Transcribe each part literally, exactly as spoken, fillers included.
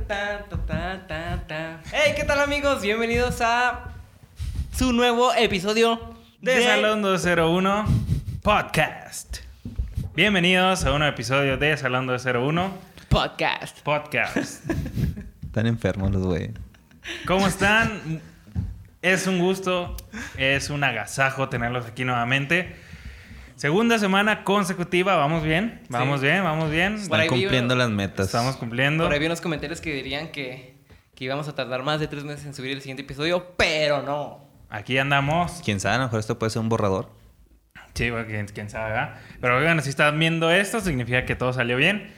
ta, ta, ta, ta, ta. Hey, ¿qué tal, amigos? Bienvenidos a su nuevo episodio de, de... Salón doscientos uno Podcast. Bienvenidos a un nuevo episodio de Salón doscientos uno Podcast. Podcast. Están enfermos los güeyes. ¿Cómo están? Es un gusto, es un agasajo tenerlos aquí nuevamente. Segunda semana consecutiva, vamos bien, vamos sí. bien, vamos bien. Están cumpliendo uno, las metas. Estamos cumpliendo. Por ahí vi unos comentarios que dirían que, que íbamos a tardar más de tres meses en subir el siguiente episodio, pero no. Aquí andamos. ¿Quién sabe? A lo mejor esto puede ser un borrador. Sí, bueno, quién, quién sabe, ¿verdad? Pero bueno, si están viendo esto, significa que todo salió bien.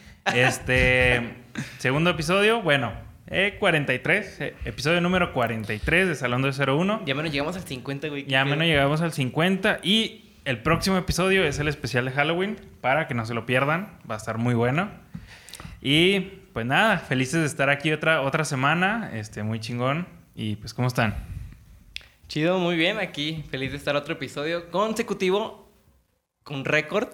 Este, segundo episodio, bueno, eh, cuarenta y tres, eh, episodio número cuarenta y tres de Salón doscientos uno. Ya menos llegamos al cincuenta, güey. Ya menos llegamos al cincuenta y... el próximo episodio es el especial de Halloween, para que no se lo pierdan, va a estar muy bueno. Y pues nada, felices de estar aquí otra, otra semana, este, muy chingón. Y pues, ¿cómo están? Chido, muy bien, aquí, feliz de estar otro episodio consecutivo, con récord.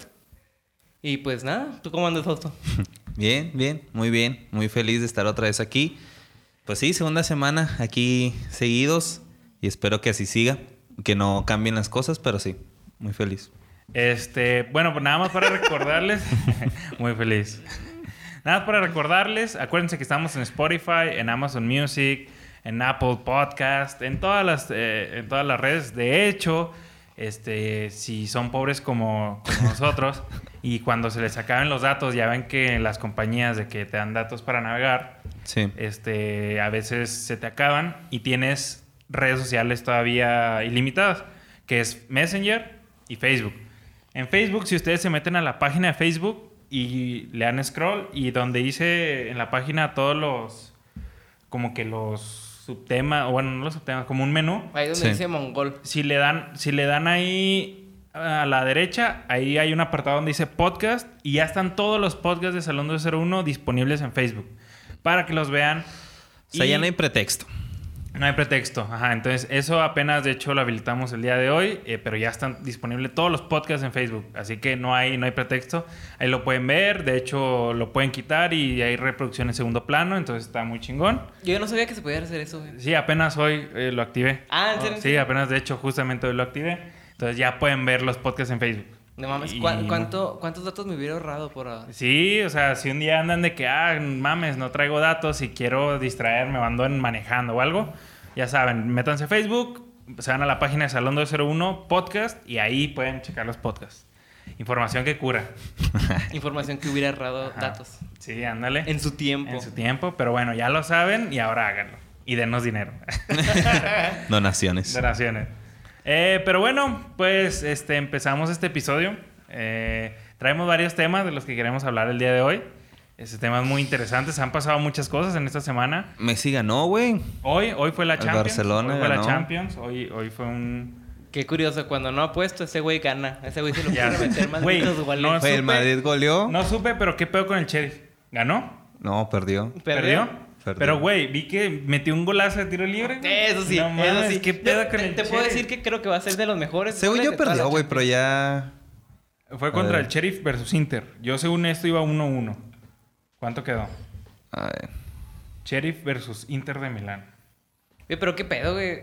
Y pues nada, ¿tú cómo andas, Fausto? Bien, bien, muy bien, muy feliz de estar otra vez aquí. Pues sí, segunda semana aquí seguidos y espero que así siga, que no cambien las cosas, pero sí. Muy feliz. Este, bueno, pues nada más para recordarles. Muy feliz. Nada más para recordarles. Acuérdense que estamos en Spotify, en Amazon Music, en Apple Podcast, en todas las, eh, en todas las redes. De hecho, este, si son pobres como, como nosotros y cuando se les acaben los datos, ya ven que las compañías de que te dan datos para navegar, sí. este, a veces se te acaban y tienes redes sociales todavía ilimitadas, que es Messenger y Facebook. En Facebook, si ustedes se meten a la página de Facebook y le dan scroll, y donde dice en la página todos los, como que los subtemas, o bueno, no los subtemas, como un menú. Ahí donde sí. dice Mongol. Si le dan, si le dan ahí a la derecha, ahí hay un apartado donde dice podcast, y ya están todos los podcasts de Salón doscientos uno disponibles en Facebook, para que los vean. O sea, y... ya no hay pretexto. No hay pretexto, ajá. Entonces, eso apenas, de hecho, lo habilitamos el día de hoy, eh, pero ya están disponibles todos los podcasts en Facebook. Así que no hay, no hay pretexto. Ahí lo pueden ver, de hecho, lo pueden quitar y hay reproducción en segundo plano, entonces está muy chingón. Yo no sabía que se podía hacer eso, güey. Sí, apenas hoy eh, lo activé. Ah, ¿en serio? Oh, sí, apenas, de hecho, justamente hoy lo activé. Entonces ya pueden ver los podcasts en Facebook. No mames, Y... ¿cu- cuánto, ¿cuántos datos me hubiera ahorrado por...? Uh... Sí, o sea, si un día andan de que, ah, mames, no traigo datos y quiero distraerme o ando en manejando o algo... Ya saben, métanse a Facebook, se van a la página de Salón doscientos uno Podcast y ahí pueden checar los podcasts. Información que cura. Información que hubiera ahorrado Ajá. datos. Sí, ándale. En su tiempo. En su tiempo, pero bueno, ya lo saben y ahora háganlo. Y denos dinero. Donaciones. Donaciones. Eh, pero bueno, pues este, empezamos este episodio. Eh, traemos varios temas de los que queremos hablar el día de hoy. Este tema es muy interesante. Se han pasado muchas cosas en esta semana. Messi ganó, güey. Hoy, hoy fue la El Champions. Barcelona hoy fue ganó. la Champions. Hoy, hoy fue un... Qué curioso, cuando no apuesto, ese güey gana. Ese güey se lo Ya. puede meter más Güey, goles. no Oye, supe- el Madrid goleó. No supe, pero ¿qué pedo con el Sheriff? ¿Ganó? No, perdió. ¿Perdió? Perdió. Pero, güey, vi que metió un golazo de tiro libre. güey. Eso sí, No mames, eso sí. ¿qué pedo Yo- con te, el te puedo Sheriff? decir que creo que va a ser de los mejores. Según goles yo de toda perdió, la güey, pero ya... Fue contra el Sheriff versus Inter. Yo, según esto, iba uno uno. ¿Cuánto quedó? A ver. Sheriff versus Inter de Milán. Oye, pero qué pedo, güey.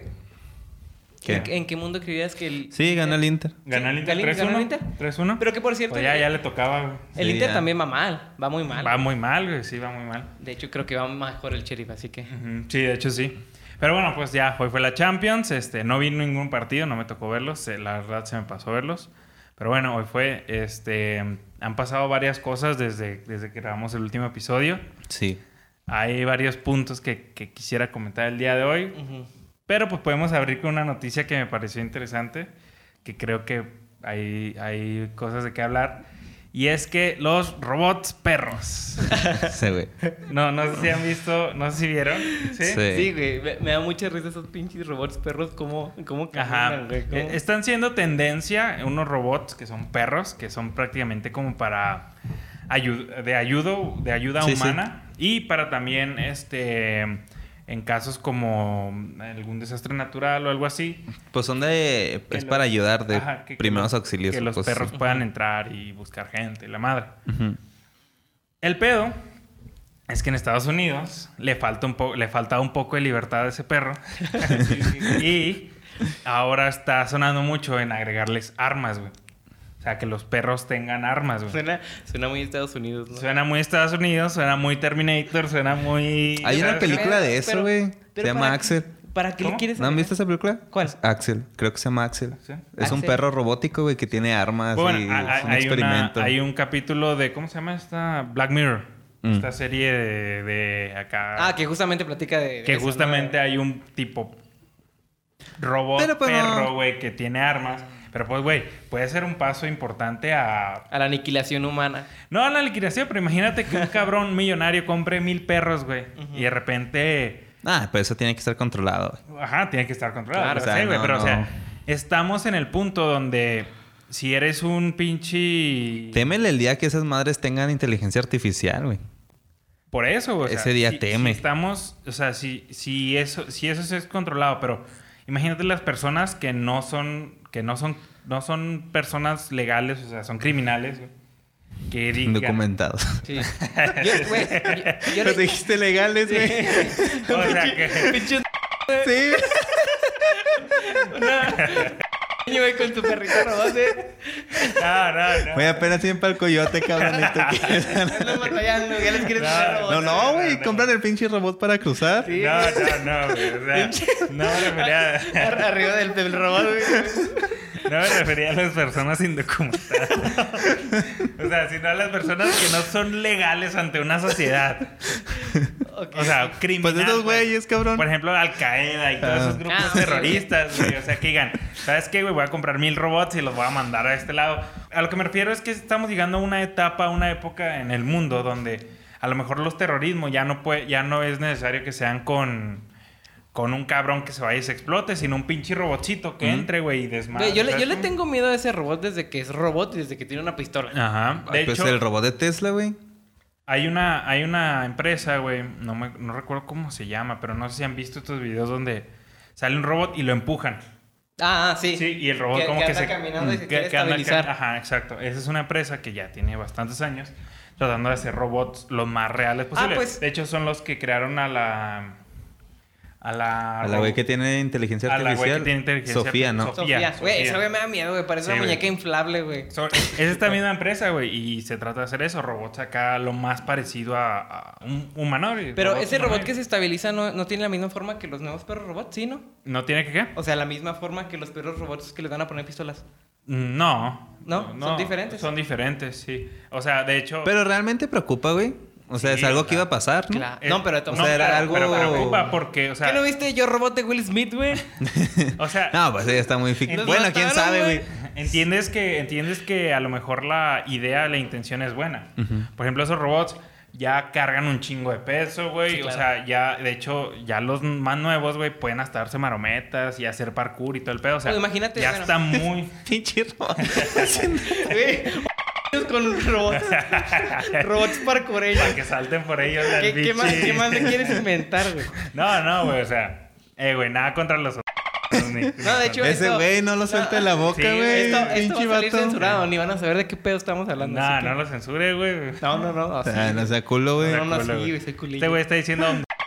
¿Qué? ¿En, en qué mundo creías que el... Sí, ganó el Inter. ¿Ganó el Inter ¿Ganó- tres ganó el uno? Inter? tres uno. Pero que por cierto... Pues ya, ya le tocaba, güey. El Sí, Inter ya. también va mal. Va muy mal. Va muy mal, güey. Sí, va muy mal. De hecho, creo que va mejor el Sheriff, así que... Ujú. Sí, de hecho sí. Pero bueno, pues ya, hoy fue la Champions. Este, no vi ningún partido, no me tocó verlos. eh, La verdad se me pasó verlos. Pero bueno, hoy fue, este, han pasado varias cosas desde, desde que grabamos el último episodio. Sí. Hay varios puntos que, que quisiera comentar el día de hoy. Ujú. Pero pues podemos abrir con una noticia que me pareció interesante, que creo que hay, hay cosas de qué hablar. Y es que los robots perros. Sí, güey. No, no sé si han visto, no sé si vieron. ¿Sí? Sí. Sí, güey. Me, me da mucha risa esos pinches robots perros. ¿Cómo, cómo Ajá. caminan, güey? ¿Cómo? Eh, Están siendo tendencia unos robots que son perros, que son prácticamente como para ayu- de ayuda, de ayuda Sí, sí. humana. Y para también, este, en casos como algún desastre natural o algo así. Pues son de... que Es los- para ayudar de ajá, que- que primeros los- auxilios. Que o los cosas perros así. puedan entrar y buscar gente, la madre. Ujú. El pedo es que en Estados Unidos le falta un poco, le falta un poco de libertad a ese perro. Y ahora está sonando mucho en agregarles armas, güey. O sea, que los perros tengan armas, güey. Suena, suena muy Estados Unidos, ¿no? Suena muy Estados Unidos, suena muy Terminator, suena muy... Hay una ¿sabes? película de Pero- eso, güey. Se pero llama para- Axel. ¿Para qué ¿Cómo? le quieres ¿No han agregar? visto esa película? ¿Cuál? Axel. Creo que se llama Axel. ¿Sí? Es un Axel. perro robótico, güey, que tiene armas Bueno, y hay, es un hay experimento. una- hay un capítulo de... ¿Cómo se llama esta? Black Mirror. Mm. Esta serie de, de acá... Ah, que justamente platica de... de que eso, justamente ¿no? hay un tipo robot Pero, pues, perro, no. güey, que tiene armas. Pero pues, güey, puede ser un paso importante a... A la aniquilación humana. No a la liquidación, pero imagínate que un cabrón millonario compre mil perros, güey. Y de repente... Ah, pero eso tiene que estar controlado, güey. Ajá, tiene que estar controlado. Claro, Yo o sea, sé, güey, no, pero o no. sea, estamos en el punto donde si eres un pinche... Témele el día que esas madres tengan inteligencia artificial, güey. Por eso, güey. o sea, Ese día si- teme. Si estamos, o sea, si, si eso, si eso es controlado, pero imagínate las personas que no son, que no son, no son personas legales, o sea, son criminales, güey, que digan... Documentados. Sí. Yo, güey, yo, yo Los le- dijiste legales, güey. O sea, que... Pinche Sí. niño, güey, con tu perrito robot, ¿eh? No, no, no. Güey, apenas tienen para el coyote, cabrón. ¿Y tú quieres? Andan batallando, ya les quieres No, hacer robot. No, no, güey. no. Compran el pinche robot para cruzar. Sí. No, no, no, güey. O sea, no me refería, Ar- Arriba del, del robot, güey. no me refería a las personas indocumentadas. O sea, sino a las personas que no son legales ante una sociedad. Ok. O sea, criminal. Pues esos güeyes, cabrón. Por ejemplo, Al-Qaeda y todos Ah. esos grupos Ah, sí, terroristas, güey. O sea, que digan, ¿sabes qué, güey? Voy a comprar mil robots y los voy a mandar a este lado. A lo que me refiero es que estamos llegando a una etapa, una época en el mundo donde a lo mejor los terrorismos ya no puede, ya no es necesario que sean con, con un cabrón que se vaya y se explote, sino un pinche robotcito que Ujú. entre, güey, y desmadre. Güey, yo, le, ¿sabes yo le cómo? tengo miedo a ese robot desde que es robot y desde que tiene una pistola. Ajá. De Ay, pues hecho, el robot de Tesla, güey. Hay una, hay una empresa, güey, no, me- no recuerdo cómo se llama, pero no sé si han visto estos videos donde sale un robot y lo empujan. Ah, ah, sí. Sí, y el robot Que- como que que, anda se... caminando y se que- quiere que anda ca- estabilizar. Ajá, exacto. Esa es una empresa que ya tiene bastantes años tratando de hacer robots los más reales posibles. pues- De hecho, son los que crearon a la... A la... A la güey que tiene inteligencia a la güey artificial. que tiene inteligencia Sofía, ¿no? artificial. Sofía. Güey, Sofía. esa güey me da miedo, güey. Parece Sí, una güey. muñeca inflable, güey. So, es esta misma empresa, güey, y se trata de hacer eso, robots acá lo más parecido a, a un humanoide. Pero robots ese robot humanoides. que se estabiliza no, no tiene la misma forma que los nuevos perros robots, ¿sí, no? ¿No tiene que qué? O sea, la misma forma que los perros robots que les van a poner pistolas. No. ¿No? ¿Son diferentes? Son diferentes, sí. O sea, de hecho... Pero realmente preocupa, güey. O sea, Sí, es algo o que sea, iba a pasar, ¿no? Claro. eh, No, pero de todos o sea, modos- era pero- algo- Pero preocupa porque, o sea... ¿Qué no viste Yo Robot de Will Smith, güey? O sea... No, pues ya está muy ficticio. Nos Bueno, mataron, quién sabe, güey. güey. Entiendes que, entiendes que a lo mejor la idea, la intención es buena. Por ejemplo, esos robots ya cargan un chingo de peso, güey. Sí, O claro. sea, ya, de hecho, ya los más nuevos, güey, pueden hasta darse marometas y hacer parkour y todo el pedo. O sea, Pues imagínate, ya bueno. está muy... Pinche robot. Güey, con robots. robots parkoureños. para que salten por ellos. al ¿Qué, qué, más, bichi. ¿Qué más le quieres inventar, güey? No, no, güey, o sea... Eh, güey, nada contra los... ni- No, de hecho, Ese esto- güey no lo suelta en la boca, Sí, güey. Esto, esto va Pinche a salir vato. censurado. Ni van a saber de qué pedo estamos hablando. No, así que- no lo censure, güey. No, no, no. así. Ah, no sea culo, güey. No, no, Culo, sí, güey, soy culillo. Este güey está diciendo...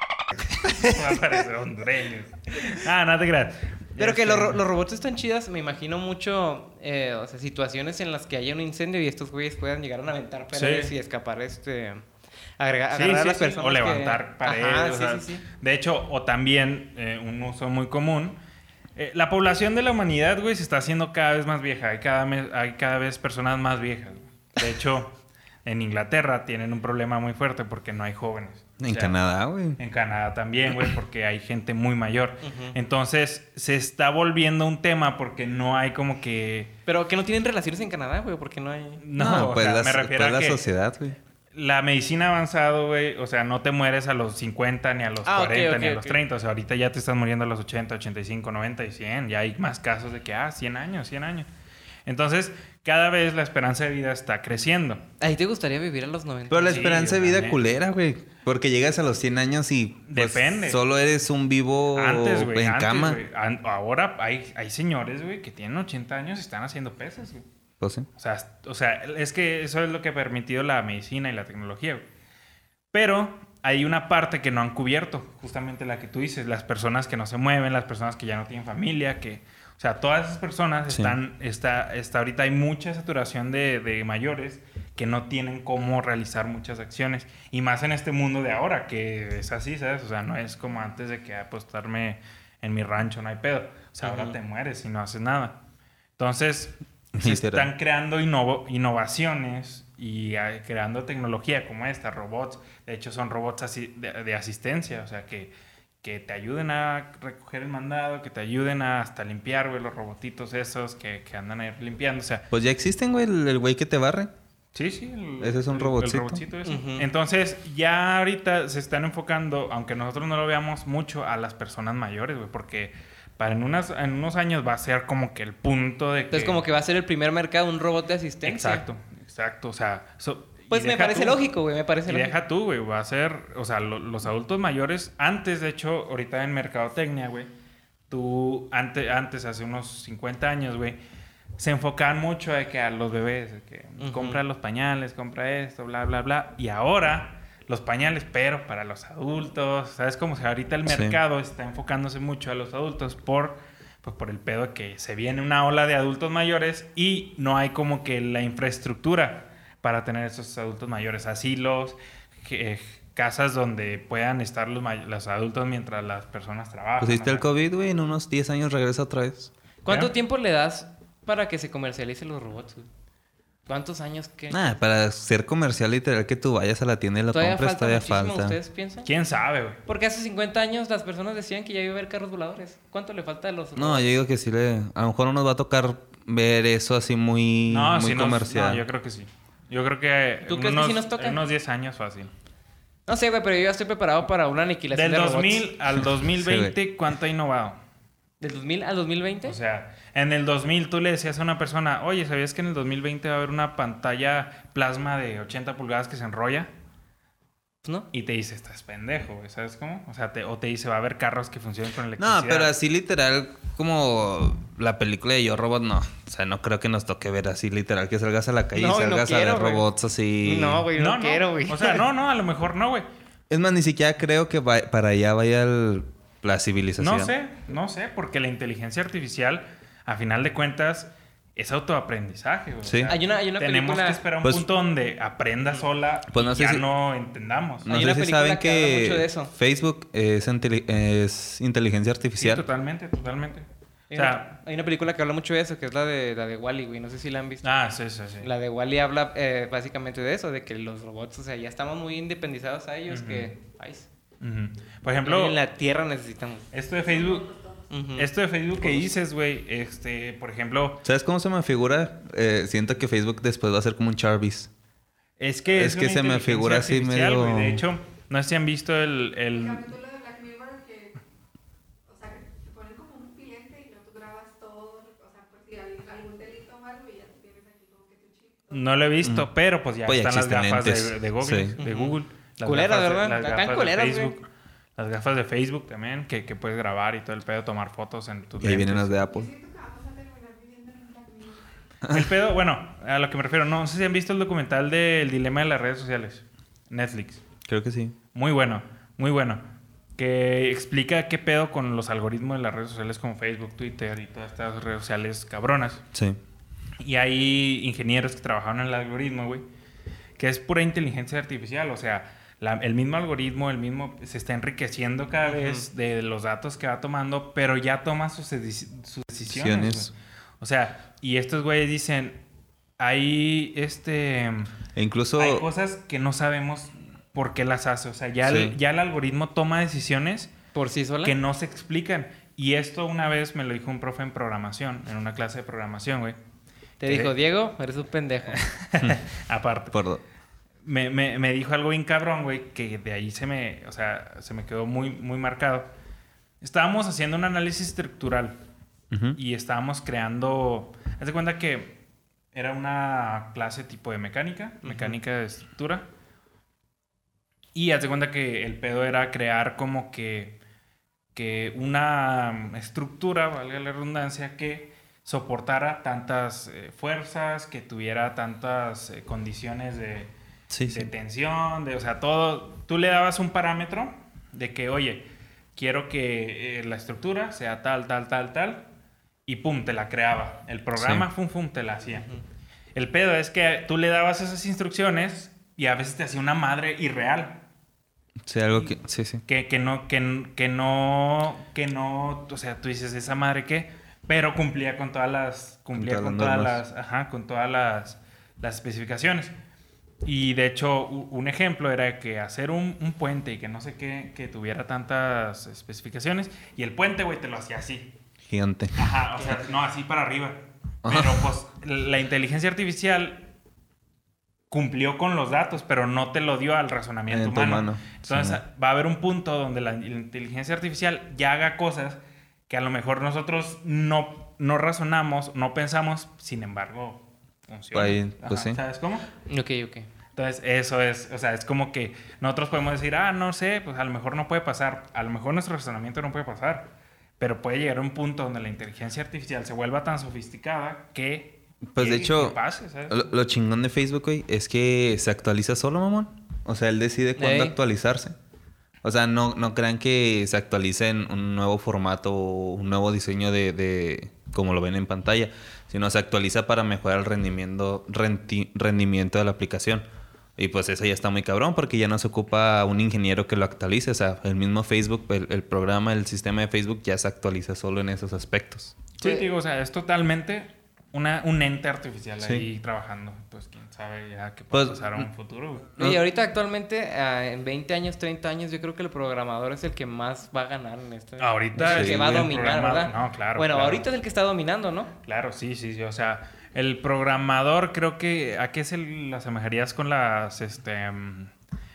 Va a parecer hondureño. Ah, no te creas. Pero que Este, los, ro- los robots están chidas, me imagino mucho, eh, o sea, situaciones en las que haya un incendio y estos güeyes puedan llegar a aventar paredes Sí. y escapar, este, agregar, Sí, agarrar sí, a las sí. personas O que- levantar paredes. Ajá, o sí, sea, sí, sí. De hecho, o también eh, un uso muy común. eh, la población de la humanidad, güey, se está haciendo cada vez más vieja. Hay cada, me- hay cada vez personas más viejas. güey. De hecho, en Inglaterra tienen un problema muy fuerte porque no hay jóvenes. O En sea, Canadá, güey. En Canadá también, güey, porque hay gente muy mayor. Ujú. Entonces, se está volviendo un tema porque no hay como que... Pero que no tienen relaciones en Canadá, güey, porque no hay... No, o pues, sea, la, me pues refiero a la que sociedad, güey. la medicina ha avanzado, güey. O sea, no te mueres a los cincuenta, ni a los Ah, ok, cuarenta, ok, ni a los ok. treinta. O sea, ahorita ya te estás muriendo a los ochenta, ochenta y cinco, noventa y cien. Ya hay más casos de que, ah, cien años, cien años. Entonces, cada vez la esperanza de vida está creciendo. ¿A ti te gustaría vivir a los noventa? Pero la Sí, esperanza de yo vida también. culera, güey. Porque llegas a los cien años y... pues, Depende. Solo eres un vivo Antes, güey. en antes, cama. güey. An- Ahora hay, hay señores, güey, que tienen ochenta años y están haciendo pesas, güey. Pues sí. O sea, es- o sea, es que eso es lo que ha permitido la medicina y la tecnología, güey. Pero hay una parte que no han cubierto, justamente la que tú dices, las personas que no se mueven, las personas que ya no tienen familia, que, o sea, todas esas personas Sí. están, está, está ahorita hay mucha saturación de, de mayores que no tienen cómo realizar muchas acciones, y más en este mundo de ahora, que es así, ¿sabes? O sea, no es como antes de que apostarme en mi rancho, no hay pedo. O sea, ahora Ujú. te mueres y no haces nada. Entonces, se Literal. están creando innovo- innovaciones y eh, creando tecnología como esta, robots. De hecho, son robots asi- de, de asistencia, o sea, que, que te ayuden a recoger el mandado, que te ayuden a hasta limpiar, güey, los robotitos esos que, que andan ahí limpiando. O sea, Pues ya existen, güey, el el güey que te barre. sí, sí. El, Ese es un el- robotcito. El robotcito ese. Ujú. Entonces, ya ahorita se están enfocando, aunque nosotros no lo veamos mucho, a las personas mayores, güey, porque para en, unas, en unos años va a ser como que el punto de que... Entonces, como que va a ser el primer mercado un robot de asistencia. Exacto, exacto. O sea... so- y Pues me deja parece tú- lógico, güey, me parece Y lógico. deja tú, güey, va a ser... O sea, lo- los adultos mayores, antes, de hecho, ahorita en mercadotecnia, güey, tú, antes, antes, hace unos cincuenta años, güey, se enfocaban mucho de que a los bebés, de que Ujú. compra los pañales, compra esto, bla, bla, bla. Y ahora, los pañales, pero para los adultos. ¿Sabes? Como si ahorita el Sí. mercado está enfocándose mucho a los adultos por, pues, por el pedo de que se viene una ola de adultos mayores y no hay como que la infraestructura para tener esos adultos mayores. Asilos, que- casas donde puedan estar los, may- los adultos mientras las personas trabajan. Pues viste el ajá. COVID, güey, en unos diez años regresa otra vez. ¿Cuánto ¿Ya? tiempo le das para que se comercialicen los robots, güey? ¿Cuántos años que Nah, para ser comercial literal que tú vayas a la tienda y lo todavía compres, falta todavía muchísimo, falta. ustedes piensan? ¿Quién sabe, güey? Porque hace cincuenta años las personas decían que ya iba a haber carros voladores. ¿Cuánto le falta a los No, robots? yo digo que sí le... A lo mejor no nos va a tocar ver eso así muy, No, muy sí nos- comercial. no, yo creo que sí. Yo creo que ¿Tú en crees que unos, sí nos toca? en unos diez años fácil. No sé, güey, pero yo ya estoy preparado para una aniquilación Del de robots. dos mil al dos mil veinte, ¿cuánto ha innovado? ¿Del dos mil al dos mil veinte? O sea, en el dos mil tú le decías a una persona, oye, ¿sabías que en el dos mil veinte va a haber una pantalla plasma de ochenta pulgadas que se enrolla? Pues no. Y te dice, estás pendejo, güey, ¿sabes cómo? O sea, te, o te dice, va a haber carros que funcionen con electricidad. No, pero así literal como la película de Yo Robot, no. O sea, no creo que nos toque ver así literal que salgas a la calle No, y no salgas quiero, a ver güey. robots así. No, güey, no, quiero, güey. O sea, no, no, a lo mejor no, güey. Es más, ni siquiera creo que va- para allá vaya el- la civilización. No sé, no sé, porque la inteligencia artificial, a final de cuentas, es autoaprendizaje, güey. Sí. Hay una- hay una tenemos película- que esperar un Pues- punto donde aprenda sola Pues no y sé ya si- no entendamos. No Hay sé una si película saben que habla que, mucho de eso. Facebook es, inteli- es inteligencia Sí, artificial. totalmente, totalmente. Hay, O sea, una, hay una película que habla mucho de eso, que es la de, la de Wall-E, güey. No sé si la han visto. ah, sí, sí, sí. La de Wall-E habla eh, básicamente de eso, de que los robots, o sea, ya estamos muy independizados a ellos, Ujú. que... Ay, Ujú. Por ejemplo, en la Tierra necesitamos. esto de Facebook, Ujú. esto de Facebook que dices, güey, este, por ejemplo, ¿Sabes cómo se me figura? Eh, siento que Facebook después va a ser como un Jarvis. es que Es es, que una se me inteligencia figura así artificial, medio- güey. De hecho, no sé si han visto el, El el capítulo de Black Mirror que, o sea, que te ponen como un cliente y luego tú grabas todo, o sea, por si hay algún delito o algo y ya tú tienes aquí como que tu chip. no lo he visto, Ujú. pero pues ya Pues ya están las existen gafas de, lentes. de Google, Sí. de Ujú. Google. Las Culeras, gafas de- ¿verdad? las Están gafas de culeras, güey. Facebook. Las gafas de Facebook también, que, que puedes grabar y todo el pedo, tomar fotos en tus Y ahí vienen las lentes. de Apple. Siento que vamos a terminar viviendo en un Black Mirror. El pedo, bueno, a lo que me refiero, no sé si han visto el documental del dilema de las redes sociales. Netflix. Creo que sí. Muy bueno, muy bueno. Que explica qué pedo con los algoritmos de las redes sociales como Facebook, Twitter y todas estas redes sociales cabronas. Sí. Y hay ingenieros que trabajaron en el algoritmo, güey, que es pura inteligencia artificial. O sea, la- el mismo algoritmo, el mismo, se está enriqueciendo cada Ujú. vez de los datos que va tomando, pero ya toma sus, deci- sus decisiones. Decisiones. güey. O sea, y estos güeyes dicen, hay este... E incluso... Hay cosas que no sabemos por qué las hace. O sea, ya, Sí. el, ya el algoritmo toma decisiones Por sí sola. que no se explican. Y esto una vez me lo dijo un profe en programación, en una clase de programación, güey. Te que- dijo, Diego, eres un pendejo. Aparte. Por- Me, me, me dijo algo bien cabrón, güey, que de ahí se me, o sea, se me quedó muy, muy marcado. Estábamos haciendo un análisis estructural Ujú. y estábamos creando... Haz de cuenta que era una clase tipo de mecánica, mecánica de estructura. Y haz de cuenta que el pedo era crear como que, que una estructura, valga la redundancia, que soportara tantas eh, fuerzas, que tuviera tantas eh, condiciones de, Sí, de sí. tensión, de, o sea, todo. Tú le dabas un parámetro de que, oye, quiero que eh, la estructura sea tal, tal, tal, tal, y pum, te la creaba. El programa, Sí. pum, pum, te la hacía. El pedo es que tú le dabas esas instrucciones y a veces te hacía una madre irreal. Sí, algo que... Sí, sí. Que, que no, que, que no, que no, o sea, tú dices, ¿esa madre qué? Pero cumplía con todas las, cumplía Con con todas todas las las, ajá, con todas las, las especificaciones. Y de hecho, u- un ejemplo era que hacer un, un puente y que no sé qué, que tuviera tantas especificaciones, y el puente, güey, te lo hacía así. Gigante. Ajá, o sea, no, así para arriba. Pero pues la inteligencia artificial cumplió con los datos, pero no te lo dio al razonamiento En tu humano. mano. Entonces Sí. va a haber un punto donde la, la inteligencia artificial ya haga cosas que a lo mejor nosotros no, no razonamos, no pensamos, sin embargo, funciona. Ahí, pues Ajá, sí. ¿sabes cómo? Ok, ok. Entonces, eso es, o sea, es como que nosotros podemos decir, ah, no sé, pues a lo mejor no puede pasar, a lo mejor nuestro razonamiento no puede pasar, pero puede llegar a un punto donde la inteligencia artificial se vuelva tan sofisticada que... Pues de que- hecho, que pase, ¿sabes? lo, lo chingón de Facebook, güey, es que se actualiza solo, mamón. O sea, él decide cuándo Ey. actualizarse. O sea, no, no crean que se actualice en un nuevo formato o un nuevo diseño de, de como lo ven en pantalla, sino se actualiza para mejorar el rendimiento, renti- rendimiento de la aplicación. Y pues eso ya está muy cabrón porque ya no se ocupa un ingeniero que lo actualice. O sea, el mismo Facebook, el, el programa, el sistema de Facebook ya se actualiza solo en esos aspectos. Sí, digo, o sea, es totalmente una, un ente artificial Sí. ahí trabajando. Entonces, quién sabe ya qué puede Pues, pasar en un futuro, güey. No. Y ahorita actualmente, ah, en veinte años, treinta años, yo creo que el programador es el que más va a ganar en esto. Ahorita Es el sí, que va a el dominar, programa- ¿verdad? No, claro. Bueno, claro. ahorita es el que está dominando, ¿no? Claro, sí, sí, sí. O sea, el programador creo que... ¿A qué se lo asemejarías con las, este... mm,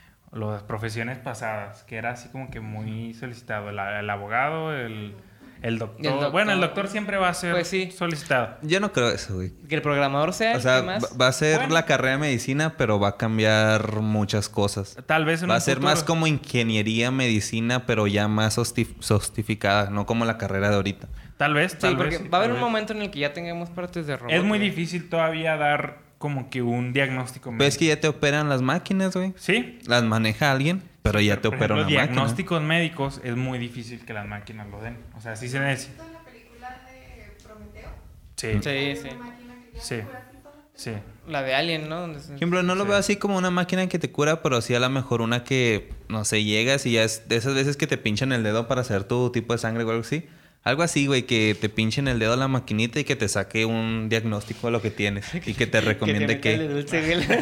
las profesiones pasadas? Que era así como que muy solicitado. El, el abogado, el, el, doctor. El doctor. Bueno, el doctor siempre va a ser Pues sí. solicitado. Yo no creo eso, güey. Que el programador sea O el sea, que más... va va a ser Bueno. la carrera de medicina, pero va a cambiar muchas cosas. Tal vez en Va un a ser futuro- más como ingeniería, medicina, pero ya más sosti- sostificada, no como la carrera de ahorita. Tal vez, Sí, tal porque vez. sí, va a haber tal un vez. momento en el que ya tengamos partes de robot. Es muy güey. difícil todavía dar como que un diagnóstico Pero es que ya te operan las máquinas, güey. Sí. Las maneja alguien, pero ya te Por opera ejemplo, una máquina. diagnósticos médicos es muy difícil que las máquinas lo den. O sea, sí se necesita. ¿Has visto en la película de Prometeo? Sí. Sí, Hay sí. una máquina que ya Sí. cura síntomas. Sí. La de Alien, ¿no? Donde se- Por ejemplo, no lo Sí. veo así como una máquina que te cura, pero sí a lo mejor una que, no sé, llegas y ya es de esas veces que te pinchan el dedo para hacer tu tipo de sangre o algo así. Algo así, güey, que te pinchen el dedo a la maquinita y que te saque un diagnóstico de lo que tienes y que te recomiende que... te qué. meta el dulce, güey. Hace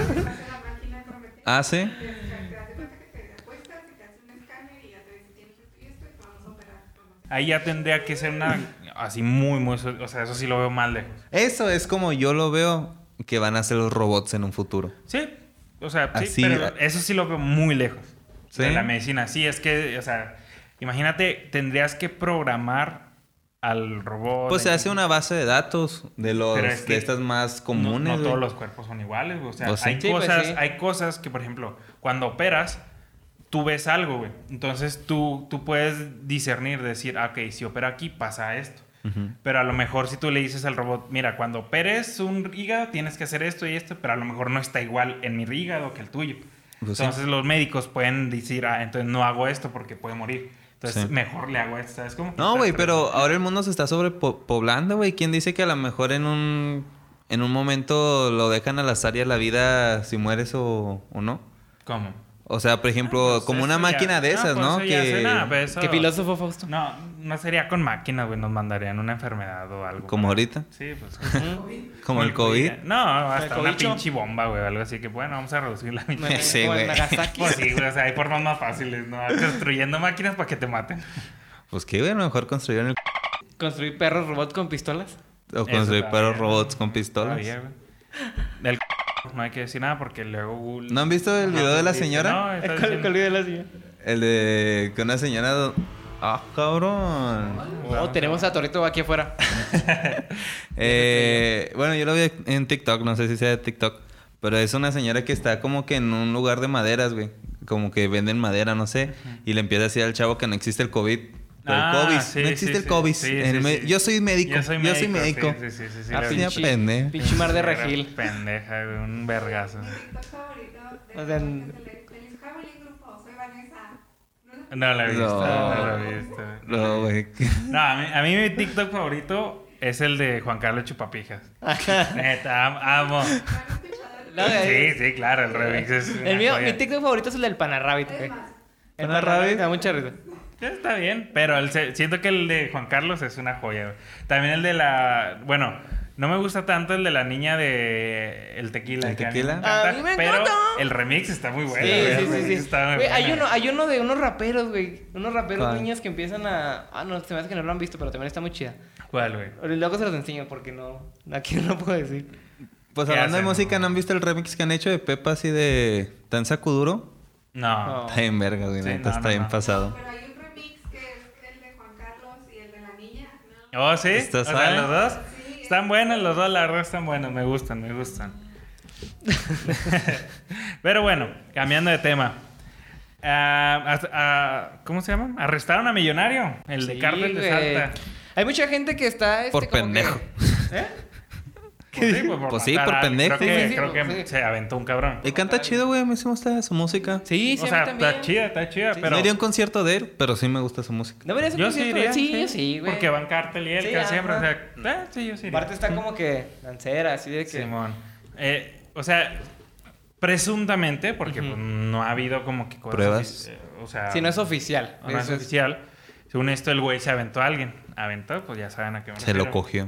la máquina de Prometeo. Ah, ¿sí? Te te hace cuenta que te acuestas y te hace un escáner y ya te dice tienes esto y esto y te vamos a operar. Ahí ya tendría que ser una así muy, muy... so- O sea, eso sí lo veo mal lejos. Eso es como yo lo veo que van a ser los robots en un futuro. Sí. O sea, sí, Así, pero a- eso sí lo veo muy lejos. ¿Sí? De la medicina. Sí, es que, o sea, imagínate, tendrías que programar al robot. Pues se hace una base de datos de los Pero es que de estas más No, comunes. no güey. todos los cuerpos son iguales, güey. O sea, Pues sí. hay, Sí, pues cosas, sí. hay cosas que, por ejemplo, cuando operas, tú ves algo, güey. Entonces tú, tú puedes discernir, decir, ah, ok, si opera aquí, pasa esto. Ujú. Pero a lo mejor si tú le dices al robot, mira, cuando operes un hígado tienes que hacer esto y esto, pero a lo mejor no está igual en mi hígado que el tuyo. Pues sí. Entonces los médicos pueden decir, ah, entonces no hago esto porque puede morir. Entonces Sí. mejor le hago esto, ¿sabes cómo? No, güey, pero ahora el mundo se está sobrepoblando, güey. ¿Quién dice que a lo mejor en un en un momento lo dejan al azar y a la vida si mueres o, o no? ¿Cómo? O sea, por ejemplo, Pues como una eso ya- máquina de esas, pues ¿no? eso ya Que sé, nada, pero eso- ¿Qué filósofo, Fausto? No, no sería con máquinas, güey. Nos mandarían una enfermedad o algo. como ahorita, Sí, pues. como el COVID. No, hasta ¿El una cobicho? pinche bomba, güey. Algo así que, bueno, vamos a reducir la Me- Sí, como en güey. Nagasaki. Pues sí, güey. O sea, hay formas más fáciles, ¿no? Construyendo máquinas para que te maten. Pues que, güey, a lo mejor construyeron el Construir perros robots con pistolas. o Eso construir todavía, perros ¿no? robots con pistolas. Todavía, güey. Del no hay que decir nada porque luego Google... ¿No han visto el video de la dice, señora? No, está ¿Cuál, diciendo- cuál video de la señora? El de que una señora do- ah, cabrón. Oh, tenemos a Torito aquí afuera. Eh, bueno, yo lo vi en TikTok, no sé si sea de TikTok, pero es una señora que está como que en un lugar de maderas, güey. Como que venden madera, no sé. Y le empieza a decir al chavo que no existe el COVID. Por Ah, el COVID. sí, no sí, existe sí, el COVID. sí, El sí, me- sí. Yo soy médico. Yo soy Yo soy médico. médico. Sí, sí, sí, sí, Ah, la sí, vi. pinche, aprende. pinche mar de Era regil. Pendeja, güey, un vergazo. Mi TikTok favorito de O sea, de n- Feliz Javelin Grupo, soy Vanessa. No, No la he visto, No. no, la he visto. No, güey. No, a mí, a mí mi TikTok favorito es el de Juan Carlos Chupapijas. Neta, am- amo. ¿no han escuchado el No, eh, Sí, sí, claro, el remix es una El mío, joya. mi TikTok favorito es el del Panarrabbit, güey. Es más, El ¿Panarrabbit? Panarrabbit me da mucha risa. Está bien, pero el se- siento que el de Juan Carlos es una joya, güey. También el de la... Bueno, no me gusta tanto el de la niña de el tequila. ¿El que a mí tequila? me encanta, A mí me pero encanta. el remix está muy bueno. Sí, güey, el sí, sí, remix sí. está muy Güey, hay bueno. uno, hay uno de unos raperos, güey. Unos raperos ¿Cuál? niños que empiezan a... Ah, no, se me hace que no lo han visto, pero también está muy chida. ¿Cuál, güey? Luego se los enseño porque no... Aquí no lo puedo decir. Pues ¿Qué hablando de hacen? música, ¿no han visto el remix que han hecho de Pepa así de Danza Kuduro? No. No. Está bien verga, güey. Sí, neta, no, está no, bien no. pasado. pero hay un remix que es el de Juan Carlos y el de la niña. ¿No? ¿Oh, sí? O ¿Estás sea, ahí? los dos. Sí. Están buenos los dos, la verdad están buenos. Me gustan, me gustan. Pero bueno, cambiando de tema. Ah, ah, ah, ¿Cómo se llama? Arrestaron a Millonario, el de Sí, Cártel de güey. Salta. Hay mucha gente que está... este, Por como que- pendejo. ¿Eh? Pues sí, pues, por Pues sí, matar por a alguien. pendejo. Creo que, Sí, sí, sí, creo que sí. se aventó un cabrón. Y canta chido, güey. A mí sí me gusta su música. Sí, sí, O a sea, mí también. está chida, está chida, pero... No iría a un concierto de él, pero sí me gusta su música. ¿No verías un Yo sí concierto? iría. Sí, yo sí, güey. Porque van Cártel y él, Sí, que siempre, o ajá. sea... eh, sí, yo sí iría. Aparte está como que lancera, así de que... Simón. Eh, o sea, presuntamente, porque Ujú. pues, no ha habido como que cosas... ¿Pruebas? así, eh, o sea... Si no es oficial. no es Eso es- oficial. Según esto, el güey se aventó a alguien. Aventó, pues ya saben a qué me Se lo refiero. cogió.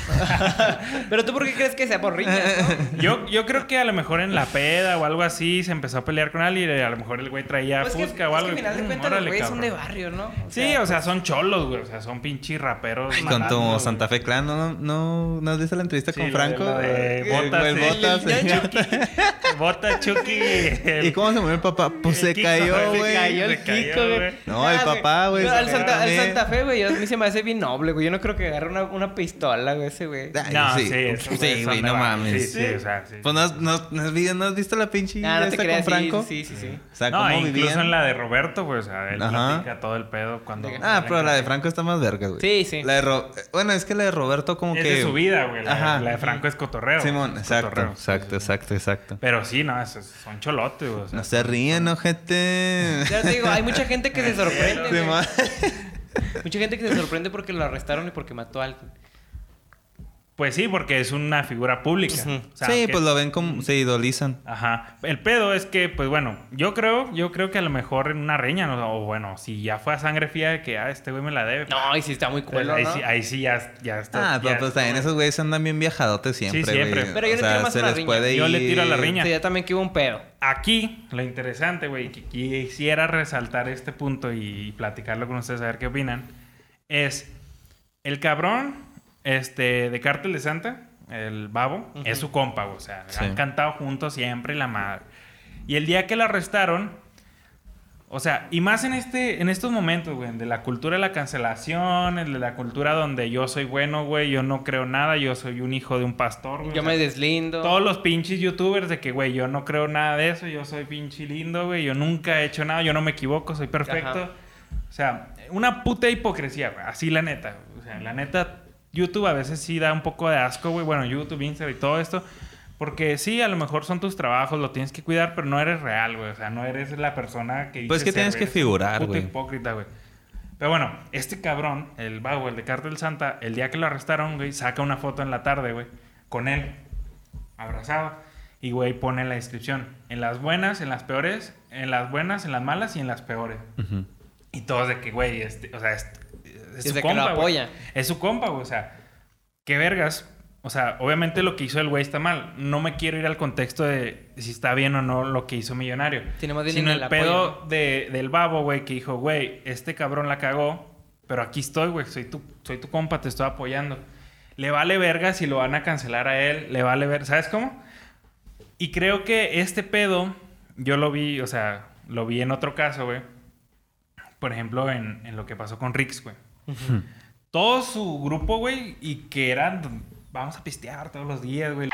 Pero tú, ¿por qué crees que sea por riñas, no? Yo, yo creo que a lo mejor en la peda o algo así se empezó a pelear con alguien y a lo mejor el güey traía Pues que, fusca o es algo. que al final de Mm, cuentas los órale, güeyes son de cabrón. barrio, ¿no? O Sí, sea, o sea, son cholos, güey. O sea, son pinches raperos. Ay, con matando, tu güey. Santa Fe Clan, ¿no, no, ¿no has visto la entrevista Sí, con la de- Franco? la de El- Botas, el sí. Botas, El sí. Chucky. Bota Chucky. el- ¿Y cómo se murió el papá? Pues el se Kiko, cayó, se güey. cayó el Se cayó, Kiko, güey. güey. No, el Ah, papá, güey, Pero se al cayó Santa, al también. Santa Fe, güey, a mí se me hace bien noble, güey. Yo no creo que agarre una, una pistola, güey, ese güey. Ay, No, sí, sí, esos sí, son güey, de no barrio. mames. Sí, sí, o sea, sí. Pues no, has- no, no has vi- ¿no has visto la pinche Ah, no te esta creas, con Franco? sí, sí, sí, sí. O sea, No, cómo incluso vivían. en la de Roberto, pues, o sea, él Ajá. platica todo el pedo cuando... Ah, pero la de Franco está más verga, güey. Sí, sí. La de Ro- Bueno, es que la de Roberto como Es que... de su vida, güey. La, Ajá. la de Franco es cotorreo. Simón, Es exacto, cotorreo. exacto, exacto, exacto. Pero sí, no, esos son cholotes, güey. o sea, No se ríen, ¿no, gente? Ya te digo, hay mucha gente que se sorprende, güey. Simón. Mucha gente que se sorprende porque lo arrestaron y porque mató a alguien. Pues sí, porque es una figura pública. Ujú. O sea, Sí, que- pues lo ven como... Se idolizan. Ajá. El pedo es que, pues bueno, yo creo, yo creo que a lo mejor en una reña, ¿no? O bueno, si ya fue a sangre fría de que, ah, este güey me la debe. No, y sí está muy pues, cuelo, ahí, ¿no? sí, ahí sí ya, ya está. Ah, pero ya pues está. también esos güeyes andan bien viajadotes siempre, Sí, siempre. güey. Pero yo O le sea, tiro más se a la les riña. puede Yo le ir- tiro a la riña. Sí, ya también que hubo un pedo. Aquí, lo interesante, güey, que quisiera resaltar este punto y platicarlo con ustedes a ver qué opinan, es el cabrón este, de Cártel de Santa, el babo, Ujú. es su compa, güey, o sea, Sí. han cantado juntos siempre y la madre. Y el día que lo arrestaron, o sea, y más en este en estos momentos, güey, de la cultura de la cancelación, el de la cultura donde yo soy bueno, güey, yo no creo nada, yo soy un hijo de un pastor, güey. Yo o sea, me deslindo. todos los pinches youtubers de que, güey, yo no creo nada de eso, yo soy pinche lindo, güey, yo nunca he hecho nada, yo no me equivoco, soy perfecto. Ajá. O sea, una puta hipocresía, güey, así la neta. O sea, la neta, YouTube a veces sí da un poco de asco, güey, bueno, YouTube, Instagram y todo esto. Porque sí, a lo mejor son tus trabajos, lo tienes que cuidar, pero no eres real, güey. O sea, no eres la persona que Pues dice que tienes ser, que eres figurar, un puto güey. hipócrita, güey. Pero bueno, este cabrón, el vago, el de Cártel Santa, el día que lo arrestaron, güey, saca una foto en la tarde, güey, con él, abrazado. Y, güey, pone en la descripción, en las buenas, en las peores, en las buenas, en las malas y en las peores. Ujú. Y todos de que, güey, este, o sea, es, es Desde su que compa, lo güey. apoya. Es su compa, güey, o sea, qué vergas. O sea, obviamente lo que hizo el güey está mal. No me quiero ir al contexto de si está bien o no lo que hizo Millonario. Sino más bien Sino en el el pedo apoyo, de, del babo, güey, que dijo, güey, este cabrón la cagó, pero aquí estoy, güey, soy tu, soy tu compa, te estoy apoyando. Le vale verga si lo van a cancelar a él, le vale ver, ¿sabes cómo? Y creo que este pedo, yo lo vi, o sea, lo vi en otro caso, güey. Por ejemplo, en, en lo que pasó con Rix, güey. Todo su grupo, güey, y que eran, vamos a pistear todos los días, güey.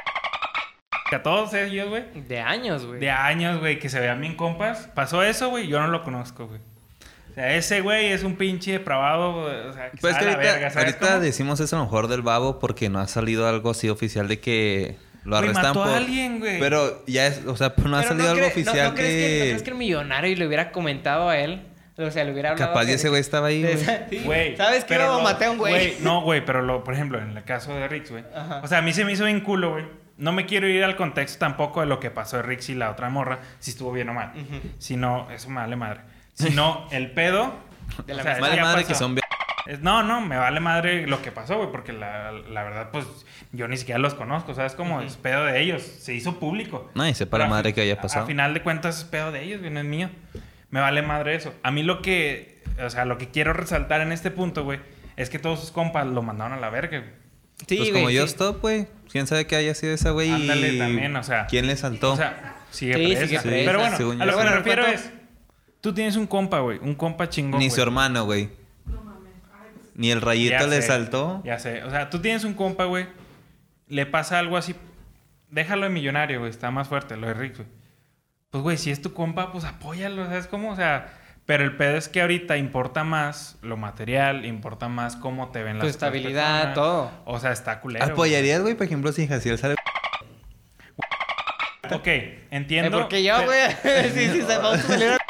A todos ellos, güey. De años, güey. De años, güey, que se vean bien compas. Pasó eso, güey, yo no lo conozco, güey. O sea, ese güey es un pinche depravado, o sea, que Pues sabe que la ahorita, verga, ¿sabes ahorita cómo? decimos eso a lo mejor del babo porque no ha salido algo así oficial de que lo Güey, arrestan mató por... a alguien, güey. Pero ya es, o sea, pues no ha Pero salido algo cree- oficial no, no crees que... ¿No que... crees que el millonario y le hubiera comentado a él? O sea, le hubiera hablado... Capaz y que- ese güey estaba ahí, de güey. esa- sí. Güey, ¿Sabes qué? pero Yo lo- maté a un güey. No, güey, pero lo, por ejemplo, en el caso de Rix, güey. Ajá. O sea, a mí se me hizo bien culo, güey. No me quiero ir al contexto tampoco de lo que pasó de Rix y la otra morra, si estuvo bien o mal. Ujú. Sino, eso me vale madre. Sino el pedo. De la o sea, misma- eso Vale ya madre pasó. que son... vi- Es- No, no, me vale madre lo que pasó, güey, porque la, la verdad, pues, yo ni siquiera los conozco, ¿sabes? Como Ujú. es pedo de ellos, se hizo público. No, y sepa la Pero a madre fi- que haya a- pasado. A final de cuentas es pedo de ellos, güey, no es mío. Me vale madre eso. A mí lo que, o sea, lo que quiero resaltar en este punto, güey, es que todos sus compas lo mandaron a la verga, güey. Sí, pues güey, como yo sí. stop, güey. ¿Quién sabe qué haya sido esa güey? y- Ándale también, o sea. ¿Quién le saltó? O sea, sigue Sí, presa. sigue Sí, presa. Pero bueno, según a yo lo que sí. me Bueno, refiero ¿cuánto? es, tú tienes un compa, güey, un compa chingón, Ni güey. su hermano, güey. No mames. Ay, pues, Ni el rayito Ya le sé, saltó. Ya sé. O sea, tú tienes un compa, güey. Le pasa algo así. Déjalo de millonario, güey. Está más fuerte, lo de Rick, güey. Pues, güey, si es tu compa, pues apóyalo, ¿sabes cómo? O sea, pero el pedo es que ahorita importa más lo material, importa más cómo te ven Tu las estabilidad, personas. todo. O sea, está culero. güey. ¿Apoyarías, güey, por ejemplo, si Jaciel sale? Ok, Eh, entiendo. porque yo, que- güey. sí, sí, se vamos a salir a-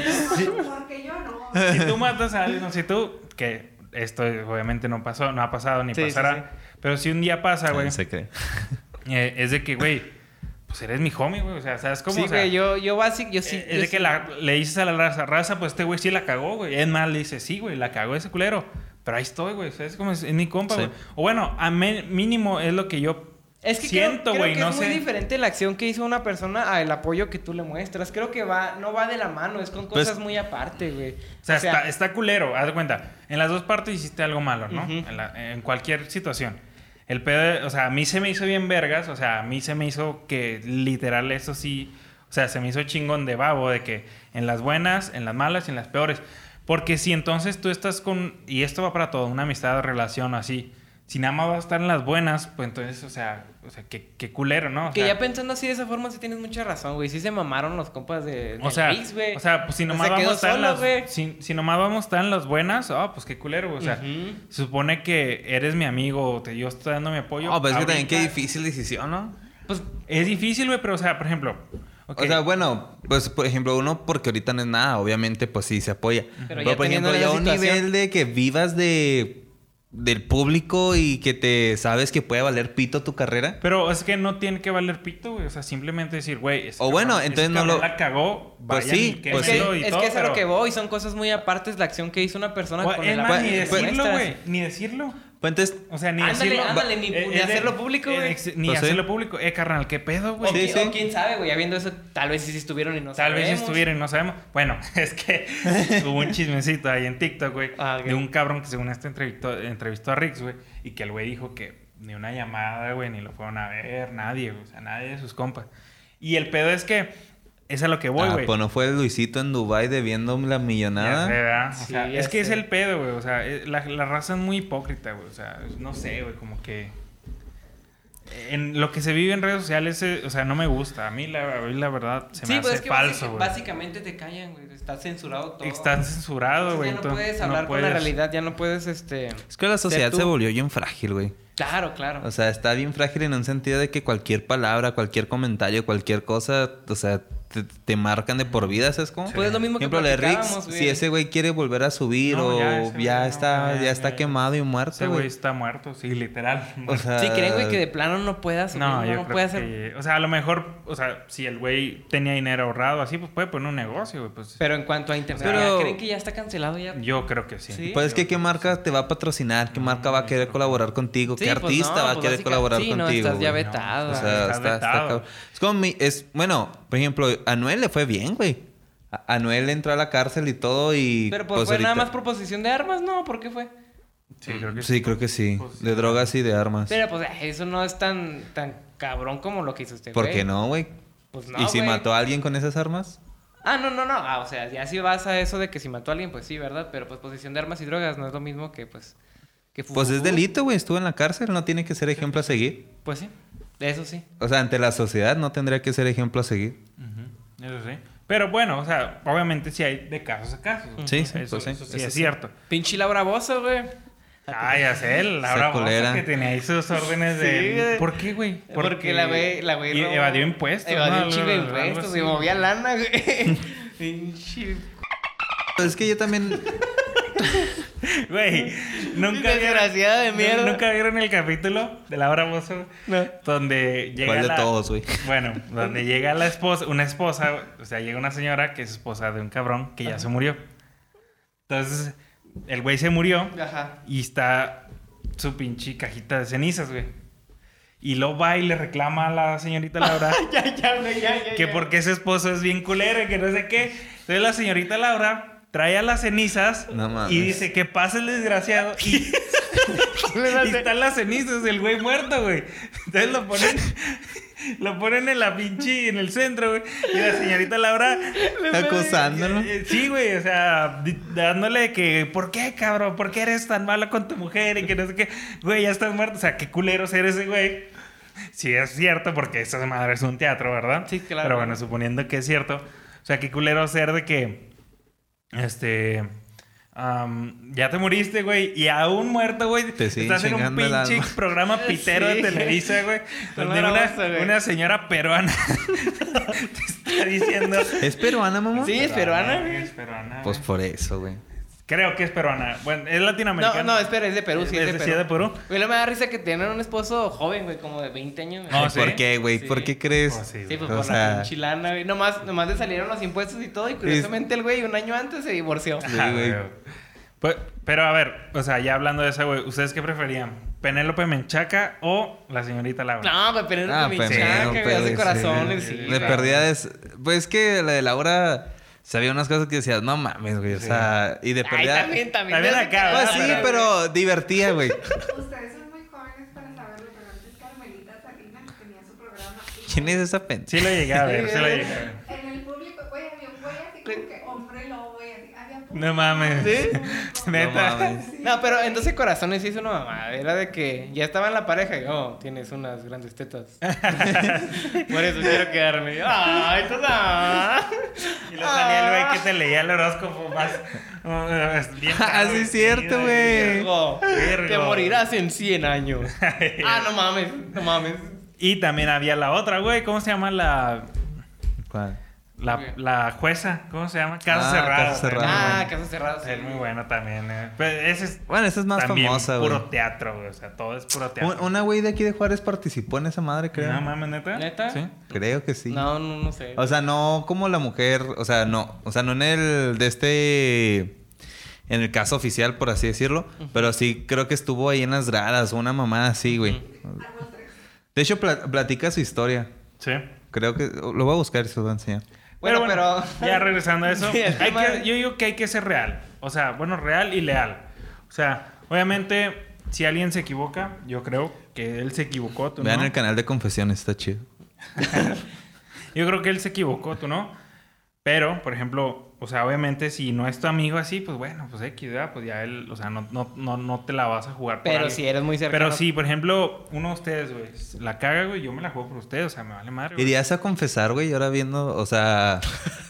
porque yo no. Si tú matas a alguien, si tú, que esto obviamente no pasó, no ha pasado ni Sí, sí, pasará, sí. pero si un día pasa, güey, Ah, se cree. eh, es de que, güey, pues eres mi homie, güey, o sea, ¿sabes cómo? Sí, O sea, güey, yo, yo básico, yo sí. eh, yo es de sí. que la- le dices a la raza, raza, pues este güey sí la cagó, güey. Es más, le dice, sí, güey, la cagó ese culero. Pero ahí estoy, güey, ¿sabes cómo es? Es mi compa, Sí. güey. O bueno, a me- mínimo es lo que yo Es que creo- siento, creo, güey, que no es sé. muy diferente la acción que hizo una persona al apoyo que tú le muestras. Creo que va, no va de la mano, es con Pues- cosas muy aparte, güey. O sea, está, está culero, haz de cuenta. En las dos partes hiciste algo malo, ¿no? Ujú. en, la- en cualquier situación. El pedo, o sea, a mí se me hizo bien vergas, o sea, a mí se me hizo que literal eso sí, o sea, se me hizo chingón de babo, de que en las buenas, en las malas y en las peores. Porque si entonces tú estás con, y esto va para todo, una amistad, relación así, si nada más vas a estar en las buenas, pues entonces, o sea, o sea, qué, qué culero, ¿no? O Que sea, ya pensando así de esa forma sí tienes mucha razón, güey. Sí se mamaron los compas de, de O sea, Rix, güey. o sea, pues si nomás Se vamos quedó a estar en solo, las, güey. si, si nomás vamos a estar en las buenas, ah, pues qué culero, güey. O sea, Ujú. se supone que eres mi amigo, te, yo estoy dando mi apoyo. No, pero es que también qué Ahorita- difícil decisión, ¿no? Pues, Es difícil, güey, pero o sea, por ejemplo, ok, O sea, bueno, pues por ejemplo, uno porque ahorita no es nada, obviamente, pues sí se apoya. Pero Pero, ya por teniendo ejemplo, ya esa un situación- nivel de que vivas de del público y que te sabes que puede valer pito tu carrera. pero es que no tiene que valer pito, güey. O sea, simplemente decir, güey, ese O bueno, cabrón- entonces ese no cabrón lo- la cagó, Pues vayan sí, y pues es quémenlo que, y es todo, que es a pero- lo que voy. Son cosas muy apartes la acción que hizo una persona o- con es el más, apoyo ni que decirlo, muestras. güey, ni decirlo. Pues entonces, O sea, ni Ándale, decirlo. ándale, ni- Eh, ni es de- hacerlo público, eh, güey. ex- Ni Pues sí. hacerlo público. Eh, carnal, ¿qué pedo, O, güey? Sí, qui- sí. o quién sabe, güey. Ya viendo eso, tal vez sí, sí estuvieron y no Tal vez sabemos. estuvieron y no sabemos. Bueno, es que hubo un chismecito ahí en TikTok, güey, Ah, ok. de un cabrón que según esto entrevistó, entrevistó a Rix, güey, y que el güey dijo que ni una llamada, güey, ni lo fueron a ver, nadie, güey, o sea, nadie de sus compas. Y el pedo es que es a lo que voy, ah, güey. pues no fue el Luisito en Dubai debiendo la Ya millonada. sé, ¿verdad? O Sí, sea, ya es que es sé. el pedo, güey. O sea, eh, la, la raza es muy hipócrita, güey. O sea, no sé, güey, como que... En lo que se vive en redes sociales, eh, o sea, no me gusta. A mí, la, a mí, la verdad, se me Sí, pues hace es que falso, básica- güey. básicamente te callan, güey. Está censurado todo. Está censurado, Entonces güey. ya no entonces puedes no hablar con la puedes- realidad, ya no puedes, este... Es que la sociedad tú. se volvió bien frágil, güey. Claro, claro. O sea, está bien frágil en un sentido de que cualquier palabra, cualquier comentario, cualquier cosa, o sea, te, te marcan de por vida, ¿sabes cómo? Pues es lo mismo Por que ejemplo, la de Rix, platicábamos, güey. si ese güey quiere volver a subir No, o ya, ya, ese güey no, está, ya, ya, está ya. quemado y muerto, Ese güey güey. está muerto, sí, literal. O sea, Sí, creen, güey, que de plano no pueda subir, No, no, yo no creo puede hacer... que... O sea, a lo mejor, o sea, si el güey tenía dinero ahorrado así, pues puede poner un negocio, güey. Pues Pero en cuanto a internet, Pero- ¿creen que ya está cancelado ya? yo creo que sí. Sí. Pues es que qué marca te va a patrocinar, qué marca va a querer colaborar contigo, Sí, qué pues artista no, va a pues querer básica- colaborar sí, no, contigo. estás ya güey. vetado. O No, sea, estás está, está vetado. cabrón. Es como mi, es, bueno, por ejemplo, a Anuel le fue bien, güey. A- Anuel entró a la cárcel y todo y Pero pues, pues, fue nada ahorita- más por posesión de armas, ¿no? ¿Por qué fue? Sí, creo que Sí, creo que sí. Pues, De drogas y de armas. Pero pues eh, eso no es tan, tan cabrón como lo que hizo usted, ¿Por güey. qué no, güey? Pues no, ¿Y si güey. mató a alguien con esas armas? Ah, no, no, no. Ah, o sea, ya si vas a eso de que si mató a alguien, pues sí, ¿verdad? Pero pues posesión de armas y drogas no es lo mismo que pues... Que fu- Pues fu- es fu- delito, güey. Estuvo en la cárcel. No tiene que ser ejemplo a seguir. Pues sí, eso sí. O sea, ante la sociedad no tendría que ser ejemplo a seguir. Ujú, eso sí. Pero bueno, o sea, obviamente sí hay de casos a casos. Sí, Eso, sí, pues sí. eso sí Eso es sí. cierto. Pinche Laura Bozo, güey. Ah, ya sé, la Esa Laura culera. Bozo que tenía ahí sus órdenes Sí, de... güey. ¿Por qué, güey? Porque la güey, la güey y robó- evadió impuestos, Evadió ¿no? un chingo de Algo- algo impuestos, así. y movía lana, güey. Pinche... Es que yo también... Güey, nunca vieron... Desgraciada de mierda. ¿Nunca vieron el capítulo de Laura Bozo? No. Donde llega ¿Cuál de la... todos, güey? Bueno, donde llega la esposa, una esposa, o sea, llega una señora que es esposa de un cabrón que ya se murió. Entonces, el güey se murió Ajá. y está su pinche cajita de cenizas, güey. Y luego va y le reclama a la señorita Laura ya, ya, güey, ya, ya. que ya. porque su esposo es bien culero y que no sé qué. Entonces la señorita Laura trae a las cenizas No mames. y dice que pase el desgraciado y, y están las cenizas del güey muerto, güey. Entonces lo ponen, lo ponen en la pinche, en el centro, güey. Y la señorita Laura Acosándolo. eh, Sí, güey, o sea, di- dándole que, ¿por qué, cabrón? ¿Por qué eres tan malo con tu mujer? Y que no sé qué, güey, ya estás muerto. O sea, qué culero ser ese güey. Sí, es cierto, porque esa madre es un teatro, ¿verdad? Sí, claro. Pero bueno, suponiendo que es cierto. O sea, qué culero ser de que, este... am, ya te moriste, güey, y aún muerto, güey, Te siguen estás en un chingando el pinche alma. programa pitero Sí. de Televisa, güey, Con donde la una, babosa, güey. una señora peruana te está diciendo... ¿Es peruana, mamá? Sí, es peruana, güey. Es peruana, Pues güey. por eso, güey. Creo que es peruana. Bueno, es No, latinoamericana. no, espera, es de Perú, sí, es de ¿Es de- Perú. sí, de Perú? Güey, no me da risa que tienen un esposo joven, güey, como de veinte años. güey. No, Ay, ¿sí? ¿por qué, güey? Sí. ¿Por qué crees? Pues sí, Sí, pues O por sea- la pinche lana, güey. Nomás, nomás le salieron los impuestos y todo, y curiosamente el güey un año antes se divorció. Sí, Ajá, güey. güey. Pues, pero a ver, o sea, ya hablando de eso, güey, ¿ustedes qué preferían? ¿Penélope Menchaca o la señorita Laura? No, güey, pero Ah, no mi chaca, Penélope, güey, hace güey, corazones, sí. sí. De güey. perdida es... Pues que la de Laura... Sabía unas cosas que decías, no mames, güey. O sea, y de Ay, perdida... también, también. También hace acá, Pues ¿verdad? sí, corazones, pero divertía, güey. Ustedes son muy jóvenes para saberlo, pero antes Carmelita Salinas tenía su programa. ¿Quién es esa pendeja? Sí lo llegué a ver, sí lo llegué a ver. En el público, güey, había un güey así como que hombre lobo, güey, así. Había No mames. ¿Sí? Neta. No mames. No, pero entonces Corazones hizo una mamada. Era de que ya estaba en la pareja y, oh, tienes unas grandes tetas. Por eso quiero quedarme. Ay, tú no. Y lo salía el güey que te leía el horóscopo más... uh, bien Ah, raro, sí es cierto, güey. Virgo, Virgo. te morirás en cien años. Ah, no mames, no mames. Y también había la otra, güey. ¿Cómo se llama la... ¿Cuál? La, la jueza? ¿Cómo se llama? Caso Ah, cerrado. Caso Cerrado. Ah, casos cerrados. sí. Es muy bueno también, eh. Pero ese es Bueno, esa es más también famosa, güey. puro teatro, güey. O sea, todo es puro teatro. Un- Una güey de aquí de Juárez participó en esa madre, creo. No mames, ¿neta? ¿Neta? Sí. Creo que sí. No, no, no sé. O sea, no como la mujer, o sea, no, o sea, no en el de este en el caso oficial, por así decirlo, pero sí creo que estuvo ahí en las gradas, una mamá así, güey. De hecho, pla- platica su historia. Sí. Creo que lo voy a buscar y se lo voy a enseñar. Bueno, pero, pero- ya regresando a eso, Sí, el hay tema que- de- yo digo que hay que ser real. O sea, bueno, real y leal. O sea, obviamente, si alguien se equivoca, yo creo que él se equivocó, tú Vean no. el canal de confesiones, está chido. Yo creo que él se equivocó, tú no. Pero, por ejemplo, o sea, obviamente, si no es tu amigo así, pues bueno, pues X, ¿verdad? Pues ya él, o sea, no, no, no, no te la vas a jugar por Pero alguien. si eres muy cercano. Pero si, por ejemplo, uno de ustedes, güey, la caga, güey, yo me la juego por ustedes, o sea, me vale madre, güey. Irías a confesar, güey, y ahora viendo, o sea,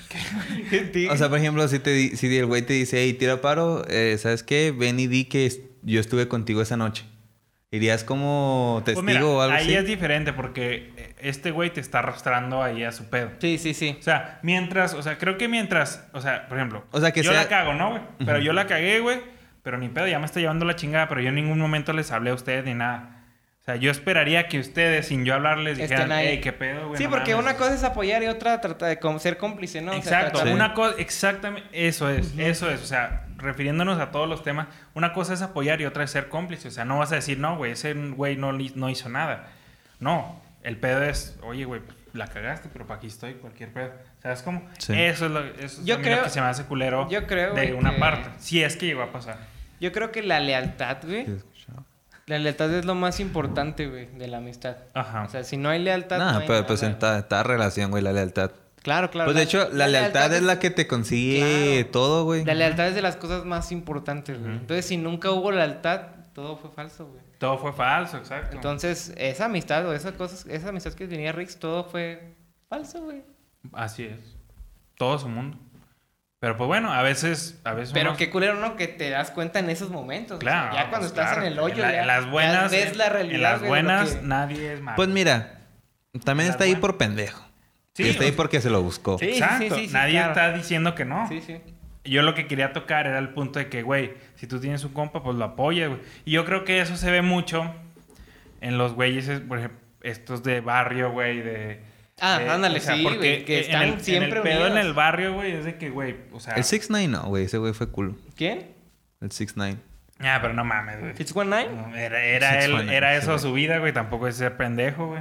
o sea, por ejemplo, si te di- si el güey te dice, hey, tira paro, eh, ¿sabes qué? Ven y di que es- yo estuve contigo esa noche. ¿Irías como Pues testigo mira, o algo ahí así? es diferente porque este güey te está arrastrando ahí a su pedo. Sí, sí, sí. O sea, mientras, o sea, creo que mientras, o sea, por ejemplo, O sea, que yo sea- la cago, ¿no, güey? Pero yo la cagué, güey, pero ni pedo, ya me está llevando la chingada, pero yo en ningún momento les hablé a ustedes ni nada. O sea, yo esperaría que ustedes, sin yo hablarles, dijeran, Estén ahí. hey, qué pedo, güey. Sí, no porque mames". una cosa es apoyar y otra trata de como ser cómplice, ¿no? O sea, Exacto, tratar- Sí. una cosa, exactamente, eso es, eso es, o sea, refiriéndonos a todos los temas, una cosa es apoyar y otra es ser cómplice, o sea, no vas a decir, no, güey, ese güey no, li- no hizo nada, no, el pedo es, oye, güey, pues, la cagaste, pero para aquí estoy, cualquier pedo, ¿sabes cómo? Sí. Eso es lo, eso es Yo también lo creo- que se me hace culero yo creo, de güey, una que- parte, si es que llegó a pasar. Yo creo que la lealtad, güey. Sí, he escuchado. La lealtad es lo más importante, güey, de la amistad. Ajá. O sea, si no hay lealtad. No, no hay pero nada, pues en güey. ta- ta relación, güey, la lealtad. Claro, claro. Pues de la- hecho, la, lealtad es la que te consigue Claro. todo, güey. La lealtad es de las cosas más importantes, güey. Ujú. Entonces, si nunca hubo lealtad, todo fue falso, güey. Todo fue falso, exacto. Entonces, esa amistad o esas cosas, esa amistad que tenía Rix, todo fue falso, güey. Así es. todo su mundo. Pero pues bueno, a veces... A veces Pero unos- qué culero, ¿no? Que te das cuenta en esos momentos. Claro. O sea, ya cuando pues, estás claro. en el hoyo, En, la- ya, en las buenas... ya ves la realidad. En las güey, de lo buenas que- nadie es malo. Pues mira, también Las está ahí buenas. por pendejo. Sí, Y está o ahí sea, porque se lo buscó. Sí, sí, Exacto. sí, sí, Nadie claro. está diciendo que no. Sí, sí. Yo lo que quería tocar era el punto de que, güey, si tú tienes un compa, pues lo apoyas, güey. Y yo creo que eso se ve mucho en los güeyes, es- por ejemplo, estos de barrio, güey, de... Ah, de- ándale, o sea, sí, porque güey, que en están el, siempre en el pedo unidos. en el barrio, güey, es de que, güey, o sea... El six nine no, güey. Ese güey fue culo. ¿Quién? El six nine. Ah, pero no mames, güey. ¿It's one nine? No, Era, era, Six él, one nine, era sí, eso güey. su vida, güey. Tampoco es ser pendejo, güey.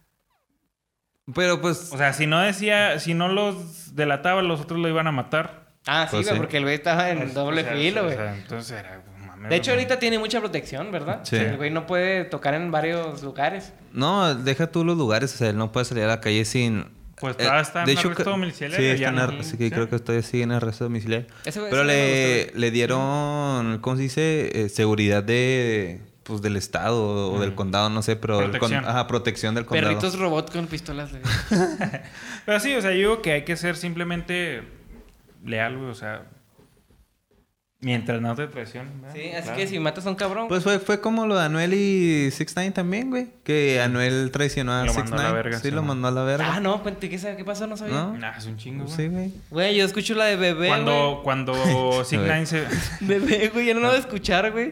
Pero pues... O sea, si no decía... Si no los delataba, los otros lo iban a matar. Ah, sí, Pues güey, sí. porque el güey estaba en Pues, doble o sea, filo, o güey. sea, entonces era... mames, De hecho, güey. ahorita tiene mucha protección, ¿verdad? Sí. El güey no puede tocar en varios lugares. No, deja tú los lugares. O sea, él no puede salir a la calle sin... Pues Eh, todavía está en de hecho, arresto que- domiciliario. Sí, ya está en no. ar- sí, que Sí. creo que estoy así en arresto domiciliario. Ese güey- Pero ese güey me le, gustó, le dieron, ¿cómo se dice? Eh, seguridad de, pues, del estado o del condado, no sé, pero... el con- Protección. ajá, protección del condado. Perritos robot con pistolas. De... Pero sí, o sea, yo digo que hay que ser simplemente leal, güey. O sea, mientras no te traicionen. ¿verdad? Sí, así Claro. que si matas a un cabrón... Pues fue, fue como lo de Anuel y six nine también, güey. Que Anuel traicionó a Lo six mandó a la nine. verga, Sí, sí, lo ¿no? mandó a la verga. Ah, no, cuente, ¿qué, sabe- qué pasó? No sabía. ¿No? Nah, es un chingo, güey. Sí, güey. Güey, yo escucho la de bebé, Cuando, güey. cuando Sig Nine se... Bebé, güey, ya no lo voy a escuchar, güey.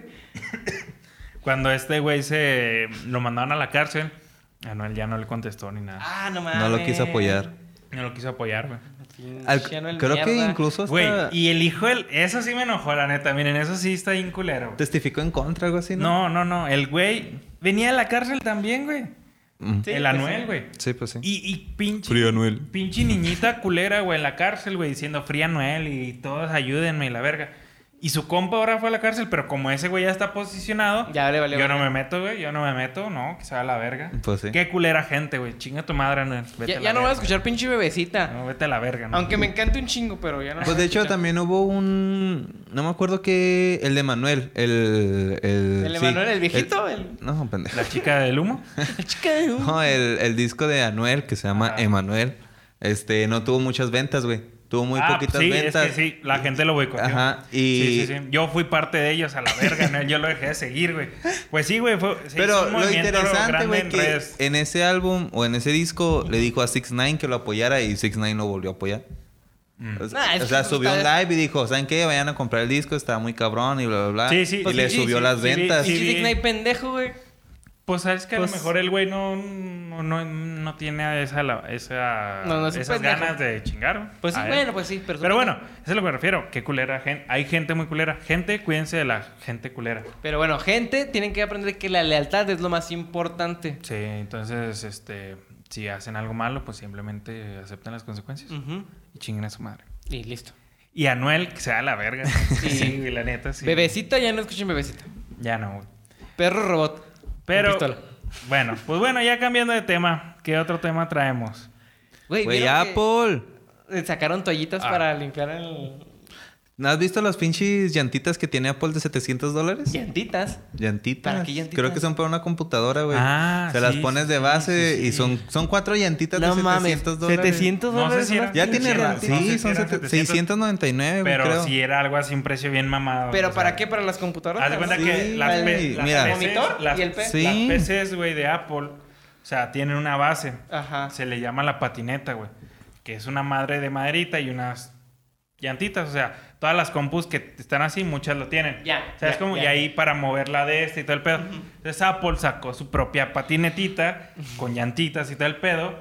Cuando este güey se... Lo mandaron a la cárcel, Anuel ya no le contestó ni nada. Ah, no mames. No lo quiso apoyar. No lo quiso apoyar, güey. Al- Pinche Anuel creo que mierda. incluso hasta Güey, y el hijo del... Eso sí me enojó, la neta. Miren, eso sí está bien culero. testificó en contra, algo así, ¿no? No, no, no. El güey venía a la cárcel también, güey. Mm. Sí, el pues Anuel, sí. güey. Sí, pues sí. Y, y pinche... Frío Anuel. Pinche niñita culera, güey, en la cárcel, güey, diciendo fría Anuel y todos ayúdenme y la verga. Y su compa ahora fue a la cárcel, pero como ese güey ya está posicionado, Ya le valió yo no verga. me meto, güey, yo no me meto, no, que se va a la verga. Pues sí. Qué culera gente, güey, chinga tu madre, Anuel. Vete Ya, a ya la no voy a verga. escuchar pinche bebecita. No, vete a la verga, ¿no? Aunque me encanta un chingo, pero ya no. Pues voy de a hecho escuchar. también hubo un... No me acuerdo qué... El de Manuel. El... El, ¿El sí. Emanuel, el viejito? El... No, pendejo. La chica del humo. La chica de un- No, el, el disco de Anuel, que se llama Ajá. Emanuel, este, no tuvo muchas ventas, güey. Tuvo muy ah, poquitas sí, ventas. es que sí, la gente lo boicoteó. Ajá, y- Sí, sí, sí. Yo fui parte de ellos a la verga, ¿no? Yo lo dejé de seguir, güey. Pues sí, güey, fue... se hizo Pero un lo movimiento interesante, grande güey, en que redes. en ese álbum o en ese disco le dijo a six nine que lo apoyara y six nine lo volvió a apoyar. Mm. O sea, Nah, es o sea, que subió un está- live y dijo, ¿saben qué? Vayan a comprar el disco, está muy cabrón y bla, bla, bla. Sí, sí. Y Pues le sí, subió sí, las sí, sí, ventas. sí, Pinche sí. Disney pendejo, güey. Pues sabes que a Pues- lo mejor el güey no, no, no, no tiene esa, la- esa, No, no es un esas pendejo. ganas de chingar. güey, Pues sí, a él. bueno, pues sí. Pero, Pero bueno, eso es a lo que me refiero. Qué culera gente. Hay gente muy culera. Gente, cuídense de la gente culera. Pero bueno, gente, tienen que aprender que la lealtad es lo más importante. Sí, entonces, este, si hacen algo malo, pues simplemente acepten las consecuencias Ujú. y chinguen a su madre. Y listo. Y Anuel, que sea la verga. Sí. Sí, güey, la neta, sí. Bebecita, ya no escuchen bebecita. Ya no, güey. Perro robot. Pero, Con pistola. bueno, pues bueno, ya cambiando de tema, ¿qué otro tema traemos? Güey, Güey, ¿vieron que Apple. sacaron toallitas Ah. para limpiar el... ¿No has visto las pinches llantitas que tiene Apple de setecientos dólares? llantitas. Llantitas. ¿Para qué llantitas? Creo que son para una computadora, güey. Ah, Se sí, las pones sí, de sí, base sí, sí. y son, son cuatro llantitas No de mames, setecientos dólares. setecientos No sé dólares. si era- una Ya pinche tiene ra- llantita. No sé Sí, si son eran sete- setecientos. seiscientos noventa y nueve, güey, Pero creo. si era algo así, un precio bien mamado. ¿Pero o sea, para qué? ¿Para las computadoras? Haz de cuenta Sí, que las, güey, P- las mira. P Cs, ¿Monitor las, y el P? Sí. las P Cs, güey, de Apple, o sea, tienen una base. Ajá. Se le llama la patineta, güey. Que es una madre de maderita y unas llantitas. O sea, todas las compus que están así, muchas lo tienen. Ya, ¿Sabes ya, cómo? ya. Y ahí para moverla de este y todo el pedo. Entonces Apple sacó su propia patinetita con llantitas y todo el pedo.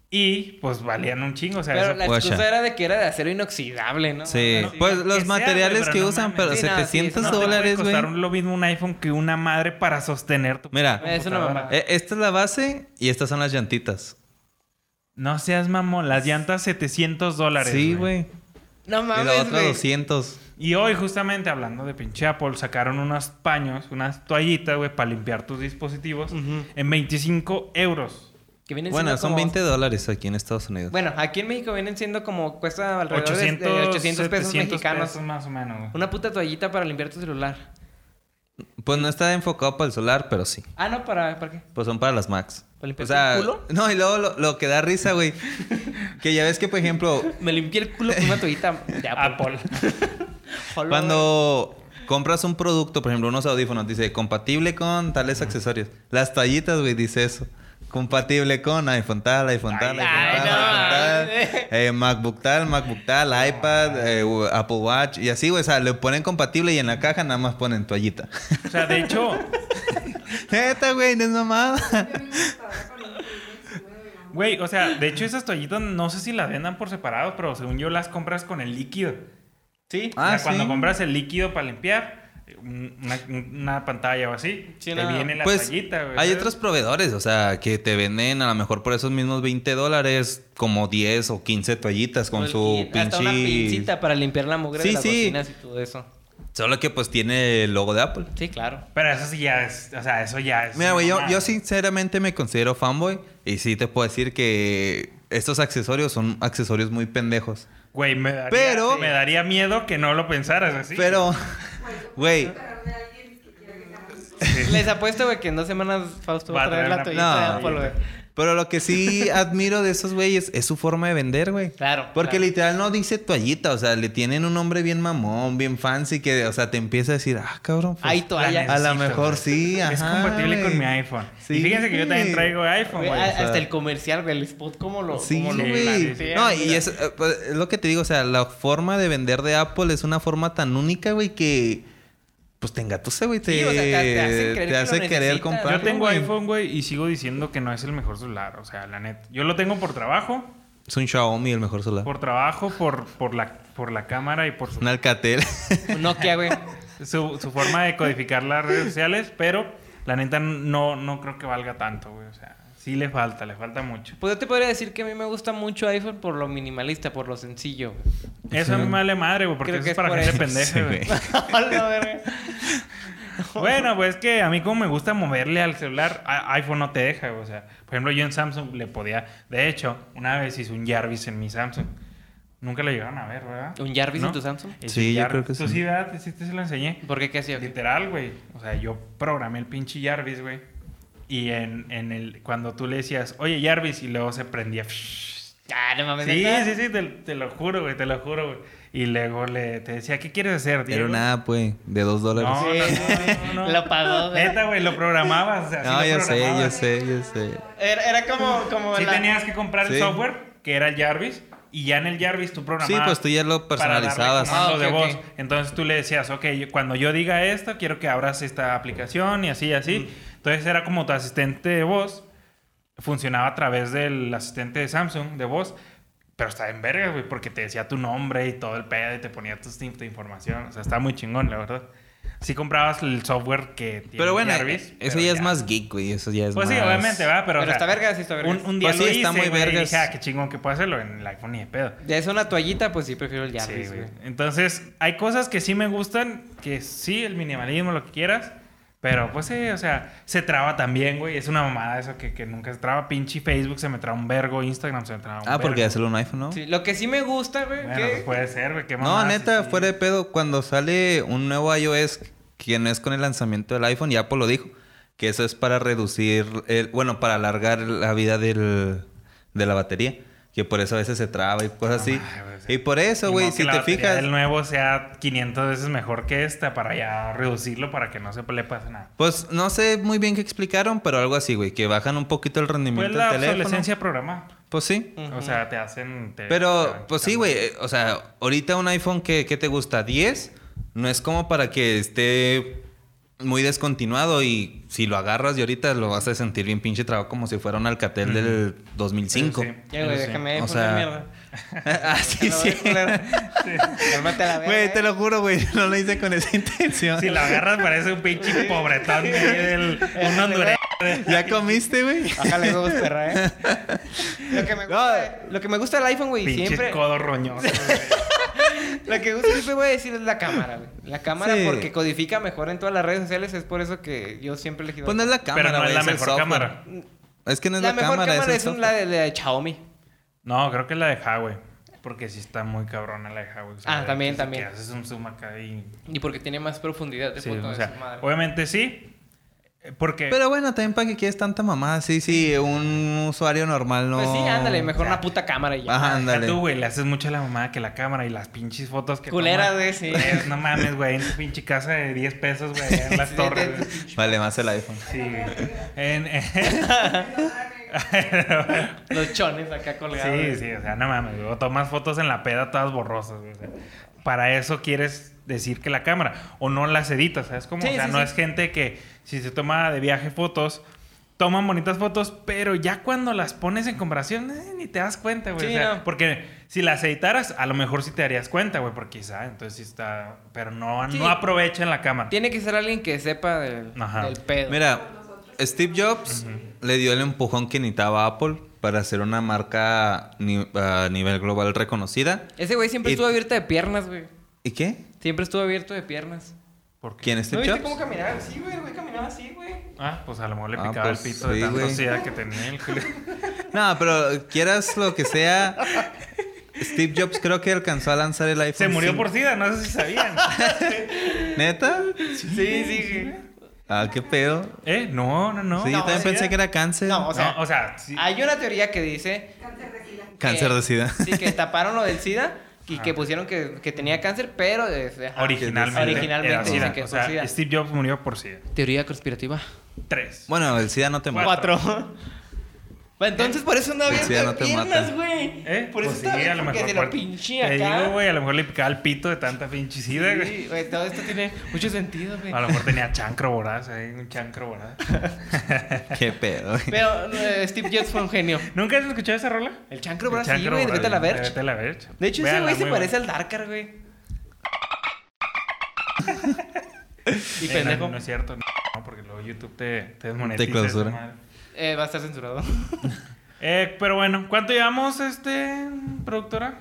Y pues valían un chingo. O sea, Pero eso- la Guacha. excusa era de que era de acero inoxidable, ¿no? Sí, No, pues que los sea, materiales güey, pero que no usan, mames. pero Sí, no, sí, setecientos no no te puede dólares, güey. costar lo mismo un iPhone que una madre para sostener tu Mira, Es una mamada. eh, esta es la base y estas son las llantitas. No seas mamón, las llantas setecientos dólares. Sí, güey. No Y la mames, otra güey. doscientos. Y hoy, justamente hablando de pinche Apple, sacaron unos paños, unas toallitas, güey, para limpiar tus dispositivos Ujú. en veinticinco euros. Que vienen Bueno, siendo son como- veinte dólares aquí en Estados Unidos. Bueno, aquí en México vienen siendo como... Cuesta alrededor de- ochocientos, de ochocientos pesos setecientos mexicanos. pesos más o menos, güey. Una puta toallita para limpiar tu celular. Pues no está enfocado para el celular, pero sí. Ah, no, ¿para, ¿para qué? Pues son para las Macs. ¿Para limpiarte O sea, el culo? no, y luego lo, lo que da risa, güey. Que ya ves que, por ejemplo, Me limpié el culo con una toallita de Apple. Hola, cuando compras un producto, por ejemplo, unos audífonos, dice compatible con tales accesorios. Las toallitas, güey, dice eso. Compatible con iPhone tal, iPhone tal, Ay, iPhone ay, tal, no, iPhone tal, ay. eh, MacBook tal, MacBook tal, iPad, eh, u- Apple Watch y así, güey. O sea, le ponen compatible y en la caja nada más ponen toallita. O sea, de hecho, Neta, güey, no es mamada. Yo me gusta ahora con un primo y sube de la güey, o sea, de hecho esas toallitas no sé si las vendan por separado, pero según yo las compras con el líquido. Sí. O Ah, sea, cuando sí. compras el líquido para limpiar, una, una pantalla o así, Sí, te no. viene la Pues toallita, güey. hay ¿sabes? otros proveedores, o sea, que te venden a lo mejor por esos mismos veinte dólares como diez o quince toallitas con su Y hasta una pinche... pincita para limpiar la mugre Sí, de las sí. bocinas y todo eso. Solo que pues tiene el logo de Apple. Sí, claro. Pero eso sí ya es, o sea, eso ya es... Mira, güey, yo, mamada. yo sinceramente me considero fanboy y sí te puedo decir que estos accesorios son accesorios muy pendejos. Güey, me daría, Pero- me daría miedo que no lo pensaras así. Pero, Güey, güey, esperar de alguien que quiera que sea. Les apuesto, güey, que en dos semanas Fausto va a traer la toallita No. de Apple, güey. pero lo que sí admiro de esos güeyes es su forma de vender, güey. Claro. Porque claro. literal no dice toallita, o sea, le tienen un nombre bien mamón, bien fancy, que, o sea, te empieza a decir, ah, cabrón, pues, Hay toalla. a lo necesito, mejor güey. sí, ajá, Es compatible güey. con mi iPhone. Sí. Y fíjense que yo también traigo iPhone, Güey, güey. a- o sea- hasta el comercial, güey, el spot, ¿cómo lo, Sí, cómo lo güey. plantean, No, y mira. es, eh, pues, es lo que te digo, o sea, la forma de vender de Apple es una forma tan única, güey, que pues te engatuse, güey, te, Sí, o sea, te- te hacen creer te que lo hace querer necesitas. comprarlo. Yo tengo güey. iPhone, güey, y sigo diciendo que no es el mejor celular. O sea, la neta. Yo lo tengo por trabajo. Es un Xiaomi el mejor celular. Por trabajo, por, por, la, por la cámara y por su, Un Alcatel. Un Nokia, güey. su, su forma de codificar las redes sociales. Pero la neta no, no creo que valga tanto, güey. O sea, sí le falta, le falta mucho. Pues yo te podría decir que a mí me gusta mucho iPhone por lo minimalista, por lo sencillo. güey. Eso a mí me vale madre, güey, porque Creo eso que es es para por gente eso. pendeja, Sí, güey. güey. Hola, verga. Bueno, pues es que a mí como me gusta moverle al celular, a- iPhone no te deja, güey. O sea, por ejemplo, yo en Samsung le podía... De hecho, una vez hice un Jarvis en mi Samsung. Nunca lo llegaron a ver, ¿verdad? ¿Un Jarvis ¿No? en tu Samsung? Hice Sí, un yo Jarvis. creo que Tú sí. sí, ¿verdad? Sí, te se lo enseñé. ¿Por qué? ¿Qué hacía? Literal, güey. O sea, yo programé el pinche Jarvis, güey. Y en, en el... Cuando tú le decías, oye, Jarvis, y luego se prendía... Ah, no mames. Sí, ¿neta? sí, sí, te, te lo juro, güey, te lo juro, güey. Y luego le, te decía, ¿qué quieres hacer, Era Diego? una app, güey, de dos dólares. No, Sí, no, sí, sí. no, no, no. Lo pagó, güey. Neta, güey, lo programabas. O sea, sí No, lo yo sé, yo programabas. sé, yo sé. Era, era como, como Sí la... tenías que comprar el Sí. software, que era el Jarvis, y ya en el Jarvis tú programabas. Sí, pues tú ya lo para darle personalizabas. comandos Ah, ok, de voz. ok. Entonces tú le decías, ok, yo- cuando yo diga esto, quiero que abras esta aplicación y así, y así. Entonces era como tu asistente de voz. Funcionaba a través del asistente de Samsung de voz. Pero estaba en verga, güey, porque te decía tu nombre y todo el pedo y te ponía tu, tu información. O sea, está muy chingón, la verdad. Sí comprabas el software que tiene Pero bueno, Jarvis, eso pero ya es más geek, güey. Eso ya es Pues más... sí, obviamente, ¿verdad? Pero, Pero o sea, está verga, sí está verga. Un, un día Pues lo sí, está hice, muy güey, y vergas. dije, ah, qué chingón que puedo hacerlo en el iPhone y de pedo. Ya es una toallita, pues sí prefiero el Jarvis, Sí, güey. güey. Entonces, hay cosas que sí me gustan, que sí, el minimalismo, lo que quieras. Pero, pues sí, o sea, se traba también, güey. Es una mamada eso que, que nunca se traba. Pinche Facebook se me traba un vergo, Instagram se me traba un Ah, porque vergo. hacerlo un iPhone, ¿no? Sí, lo que sí me gusta, güey, Bueno, que... pues puede ser, güey. qué No, mamadas, neta, sí. fuera de pedo, cuando sale un nuevo iOS que no es con el lanzamiento del iPhone, y Apple lo dijo, que eso es para reducir, el, bueno, para alargar la vida del, de la batería, que por eso a veces se traba y cosas así. Ay, güey, o sea, Y por eso, Ni güey, modo si que la te batería fijas, el nuevo sea quinientas veces mejor que esta para ya reducirlo para que no se le pase nada. pues no sé muy bien qué explicaron, pero algo así, güey, que bajan un poquito el Pues rendimiento la del teléfono. obsolescencia programada. Pues sí. O sea, te hacen... te- te Pero, van pues sí, quitando. güey. eh, O sea, ahorita un iPhone que, que te gusta, diez, no es como para que esté muy descontinuado y si lo agarras y ahorita lo vas a sentir bien pinche trabajo como si fuera un Alcatel del dos mil cinco. Eso sí, Ya, güey, eso sí. déjame O poner sea- mierda. ah, sí, No, sí. güey, culero. Cálmate a la verga, Güey, te eh. lo juro, güey. No lo hice con esa intención. Si lo agarras parece un pinche pobretón ahí del... Un hondureño. ¿Ya comiste, güey? Bájale huevos, perra, eh. Lo que me gusta, lo que me gusta del iPhone, güey, Pinche siempre... codo roñoso, güey. Lo que gusta siempre voy a decir es la cámara, güey. La cámara Sí. porque codifica mejor en todas las redes sociales. Es por eso que yo siempre he elegido... Pues no es la cámara, Pero no güey. es la es el mejor software. cámara. Es que no es la la, mejor cámara, cámara, es, es el la software. de, la de Xiaomi. No, creo que es la de Huawei. Porque sí está muy cabrona la hija, güey. O sea, Ah, también, que- también. Que haces un zoom acá y... Y porque tiene más profundidad de Sí, foto o de sea, su madre. obviamente sí. eh, Porque... Pero bueno, también para que quieres tanta mamada. Sí, sí, un usuario normal no... Pues sí, ándale, mejor o sea, una puta cámara y ya. Ajá, Deja ándale. tú, güey, le haces mucho a la mamada que la cámara y las pinches fotos que Culeras, toma. güey, sí. Pues, no mames, güey, en tu pinche casa de diez pesos, güey, allá en las Sí, torres, te- güey. Vale más el iPhone. Sí, güey. En, en- Los chones acá colgados. sí, sí, o sea, no mames, güey. O tomas fotos en la peda todas borrosas, güey. O sea, para eso quieres decir que la cámara. O no las editas, ¿sabes cómo? Sí, o sea, sí, no sí. es gente que si se toma de viaje fotos, toman bonitas fotos, pero ya cuando las pones en comparación, eh, ni te das cuenta, güey. Sí, o sea, no. porque si las editaras, a lo mejor sí te darías cuenta, güey, porque quizá, entonces sí está... Pero no, Sí. no aprovechen la cámara. Tiene que ser alguien que sepa del, Ajá. del pedo. Mira, Steve Jobs le dio el empujón que necesitaba a Apple para hacer una marca ni- a nivel global reconocida. Ese güey siempre Y- estuvo abierto de piernas, güey. ¿Y qué? Siempre estuvo abierto de piernas. ¿Por qué? ¿Quién, ¿No Steve viste Jobs? cómo caminaba? Sí, güey, el güey caminaba así, güey. Ah, pues a lo mejor le Ah, picaba pues, el pito de sí, tanta güey. ansiedad que tenía el culo. No, pero quieras lo que sea, Steve Jobs creo que alcanzó a lanzar el iPhone Se murió cinco. por SIDA, no sé si sabían. ¿Neta? Sí, sí, güey. Ah, qué pedo. ¿Eh? No, no, no. Sí, No, yo también ¿sí? pensé que era cáncer. No, o sea, No, o sea, sí. Hay una teoría que dice Cáncer de sida. Cáncer de SIDA. Sí, que taparon lo del SIDA y Ah. que pusieron que, que tenía cáncer, pero... eh, ajá. Originalmente. Originalmente era dicen SIDA. que o fue sea, SIDA. Steve Jobs murió por SIDA. Teoría conspirativa. Tres. Bueno, el SIDA no te mata. Cuatro. Cuatro. Pues entonces por eso no había El SIDA no te piernas, mata. güey. ¿Eh? Por eso Pues sí, estaba a lo porque mejor. se lo por- pinché Te acá. digo, güey, a lo mejor le picaba el pito de tanta pinche SIDA, güey. Sí, güey, todo esto tiene mucho sentido, güey. A lo mejor tenía chancro voraz, ahí, un chancro voraz. Qué pedo. Pero eh, Steve Jobs fue un genio. ¿Nunca has escuchado esa rola? El chancro El Brasil, chancro güey, de voraz, Vete a la Verge. Vete a la Verge. De hecho, ese Véanla, güey se muy parece buena. al Darkar, güey. Y Eh, pendejo. No, no es cierto, no, porque luego YouTube te, te desmonetiza. Te clausura. esa madre. Eh, va a estar censurado. Eh, pero bueno, ¿cuánto llevamos, este, productora?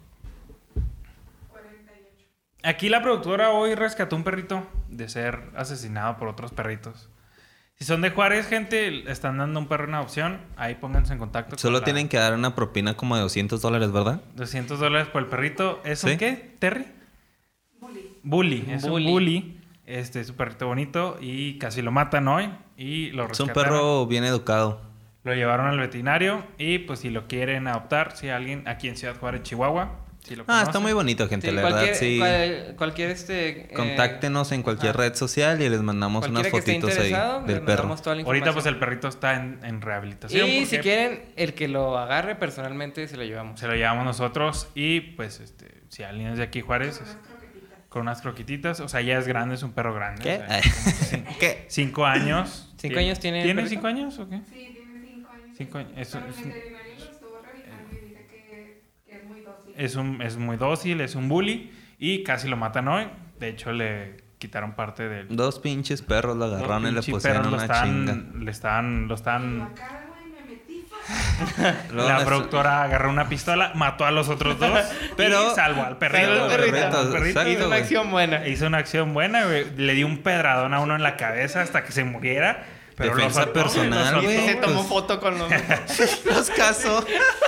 cuarenta y ocho. Aquí la productora hoy rescató un perrito de ser asesinado por otros perritos. Si son de Juárez, gente, están dando un perro en adopción, ahí pónganse en contacto. Solo con la- tienen que dar una propina como de doscientos dólares, ¿verdad? doscientos dólares por el perrito. ¿Es un ¿Sí? qué, Terry? Bully. Bully. Un Es bully. un bully. Este es un perrito bonito y casi lo matan hoy. Y lo Es un rescataron. perro bien educado. Lo llevaron al veterinario y pues si lo quieren adoptar, si alguien aquí en Ciudad Juárez, Chihuahua, si lo Ah, está conocen. muy bonito, gente, Sí, la cualquier, verdad, sí. cual- cualquier este... eh, Contáctenos en cualquier ajá. red social y les mandamos unas cualquiera que esté fotitos ahí interesado, le del perro. mandamos toda la Ahorita pues información. el perrito está en, en rehabilitación. Y porque si quieren, el que lo agarre personalmente se lo llevamos. se lo llevamos nosotros y pues este, si alguien es de aquí Juárez, es- con unas croquetitas, o sea, ya es grande, es un perro grande. ¿Qué? o sea, como cin- ¿Qué? cinco años. ¿Cinco años tiene el ¿Tiene perrito? cinco años o qué? Sí, tiene cinco años. Cinco años, eso Pero es el un- veterinario lo estuvo revisando y dice que, que es muy dócil. Es, un, es muy dócil, es un bully y casi lo matan hoy. De hecho, le quitaron parte del... Dos pinches perros lo agarraron y le Los pinches pusieron perros lo una están- chinga. Le están... Lo Y están... acá, güey, me metí fácil. Luego La nuestro- productora agarró una pistola, mató a los otros dos, Pero- y salvó al perrito. Salvó al güey, perrito. salvó al perrito. Exacto, Hizo una güey. acción buena. Hizo una acción buena, güey. Le dio un pedradón a uno en la cabeza hasta que se muriera. Pero Defensa lo soltó, personal, lo güey. soltó. Se tomó pues- foto con los... Los casos.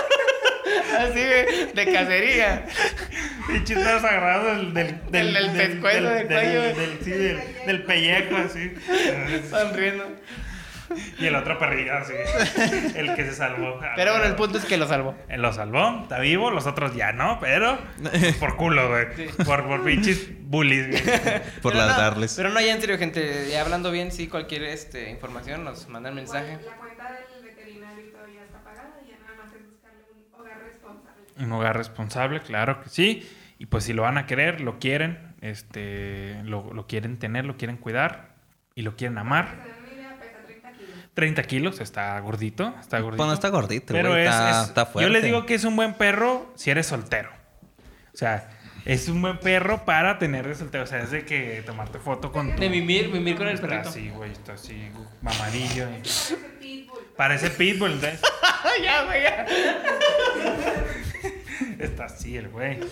Así, güey, de cacería. Pinches dedos agarrados del... Del, Del- del pescuezo, del cuello. del- sí, del, del pellejo, así. Sonriendo. Y el otro perrillo, así. El que se salvó. Pero bueno, el punto es que lo salvó. Él lo salvó, está vivo, los otros ya no, pero por culo, güey. Por, por pinches bullies, güey. Por Pero no, ladrarles. pero no, ya en serio, gente. Ya hablando bien, sí, cualquier este, información nos mandan mensaje. Igual, la cuenta del veterinario todavía está pagada y ya nada más es buscarle un hogar responsable. Un hogar responsable, claro que sí. Y pues si lo van a querer, lo quieren, este, lo, lo quieren tener, lo quieren cuidar y lo quieren amar. Para que se den una idea, pesa treinta kilos. treinta kilos, está gordito, está gordito. Bueno, está gordito, Pero güey. es, Está, es- está fuerte. yo les digo que es un buen perro si eres soltero. O sea, es un buen perro para tener de soltero. O sea, es de que tomarte foto con tu... De mimir, mimir con el Está perrito. así, güey, está así, mamadillo. Parece pitbull. Parece pitbull, entonces... ya, güey, ya. Está así el güey.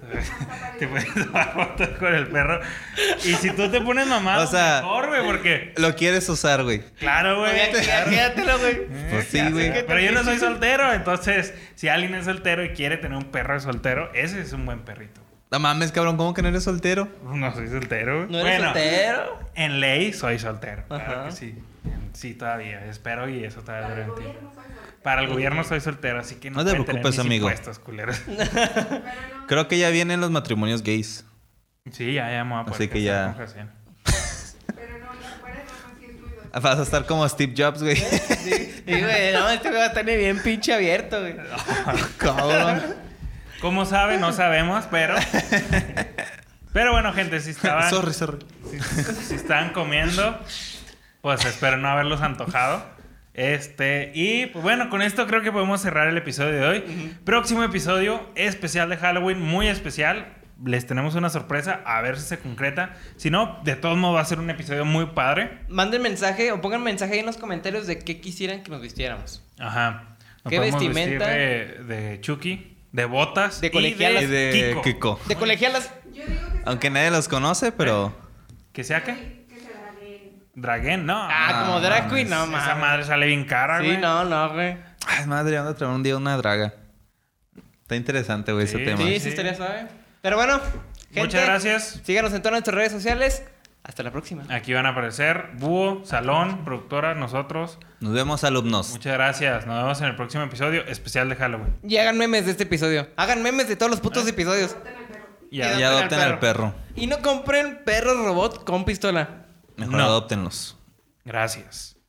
Te puedes tomar fotos con el perro. Y si tú te pones mamado, O sea, mejor, güey, porque... Lo quieres usar, güey. Claro, güey. Oye, claro. quédatelo, güey. Pues sí, Ya sé, güey. Pero yo no soy soltero, entonces, si alguien es soltero y quiere tener un perro de soltero, ese es un buen perrito. No mames, cabrón, ¿cómo que no eres soltero? No soy soltero, güey. ¿No eres Bueno, soltero? en ley soy soltero. Claro Ajá. que sí. Sí, todavía. Espero y eso todavía Para dura el un tiempo. gobierno soy soltero. Para el gobierno soy soltero, así que no, No te pueden tener preocupes, mis amigo. impuestos, culeros. Pero no, Creo que ya vienen los matrimonios gays. Sí, ya, ya me voy a poder Así que casar ya- con Jaciel. pero no, las mujeres no son incluidos. Vas a estar como Steve Jobs, güey. Sí, güey, no, este güey va a estar bien pinche abierto, güey. Cabrón. ¿Cómo sabe? No sabemos, pero... Pero bueno, gente, si estaban... Sorry, sorry. si, si estaban comiendo, pues espero no haberlos antojado. Este, y pues bueno, con esto creo que podemos cerrar el episodio de hoy. Próximo episodio especial de Halloween, muy especial. Les tenemos una sorpresa, a ver si se concreta. Si no, de todos modos va a ser un episodio muy padre. Manden mensaje o pongan mensaje ahí en los comentarios de qué quisieran que nos vistiéramos. Ajá. Nos ¿Qué podemos vestimenta? vestir De, de Chucky, de botas De y colegialas. Y de, de Kiko. Kiko. De colegialas. Yo digo que Aunque nadie los conoce, pero... ¿Que sea qué? que se draguen. Dragón, no. Ah, como no drag queen, no Esa mames. madre sale bien cara, güey. Sí, no, no, güey. Ay, madre, anda a traer un día una draga. Está interesante, güey, Sí, ese tema. Sí, sí, sí. estaría suave. Pero bueno, gente. Muchas gracias. Síganos en todas nuestras redes sociales. Hasta la próxima. Aquí van a aparecer Búho, Salón, productora, nosotros. Nos vemos, alumnos. Muchas gracias. Nos vemos en el próximo episodio especial de Halloween. Y hagan memes de este episodio. Hagan memes de todos los putos episodios. Adopten al perro. Y Y a- Y adopten al perro. Y no compren perros robot con pistola. Mejor No. adóptenlos. Gracias.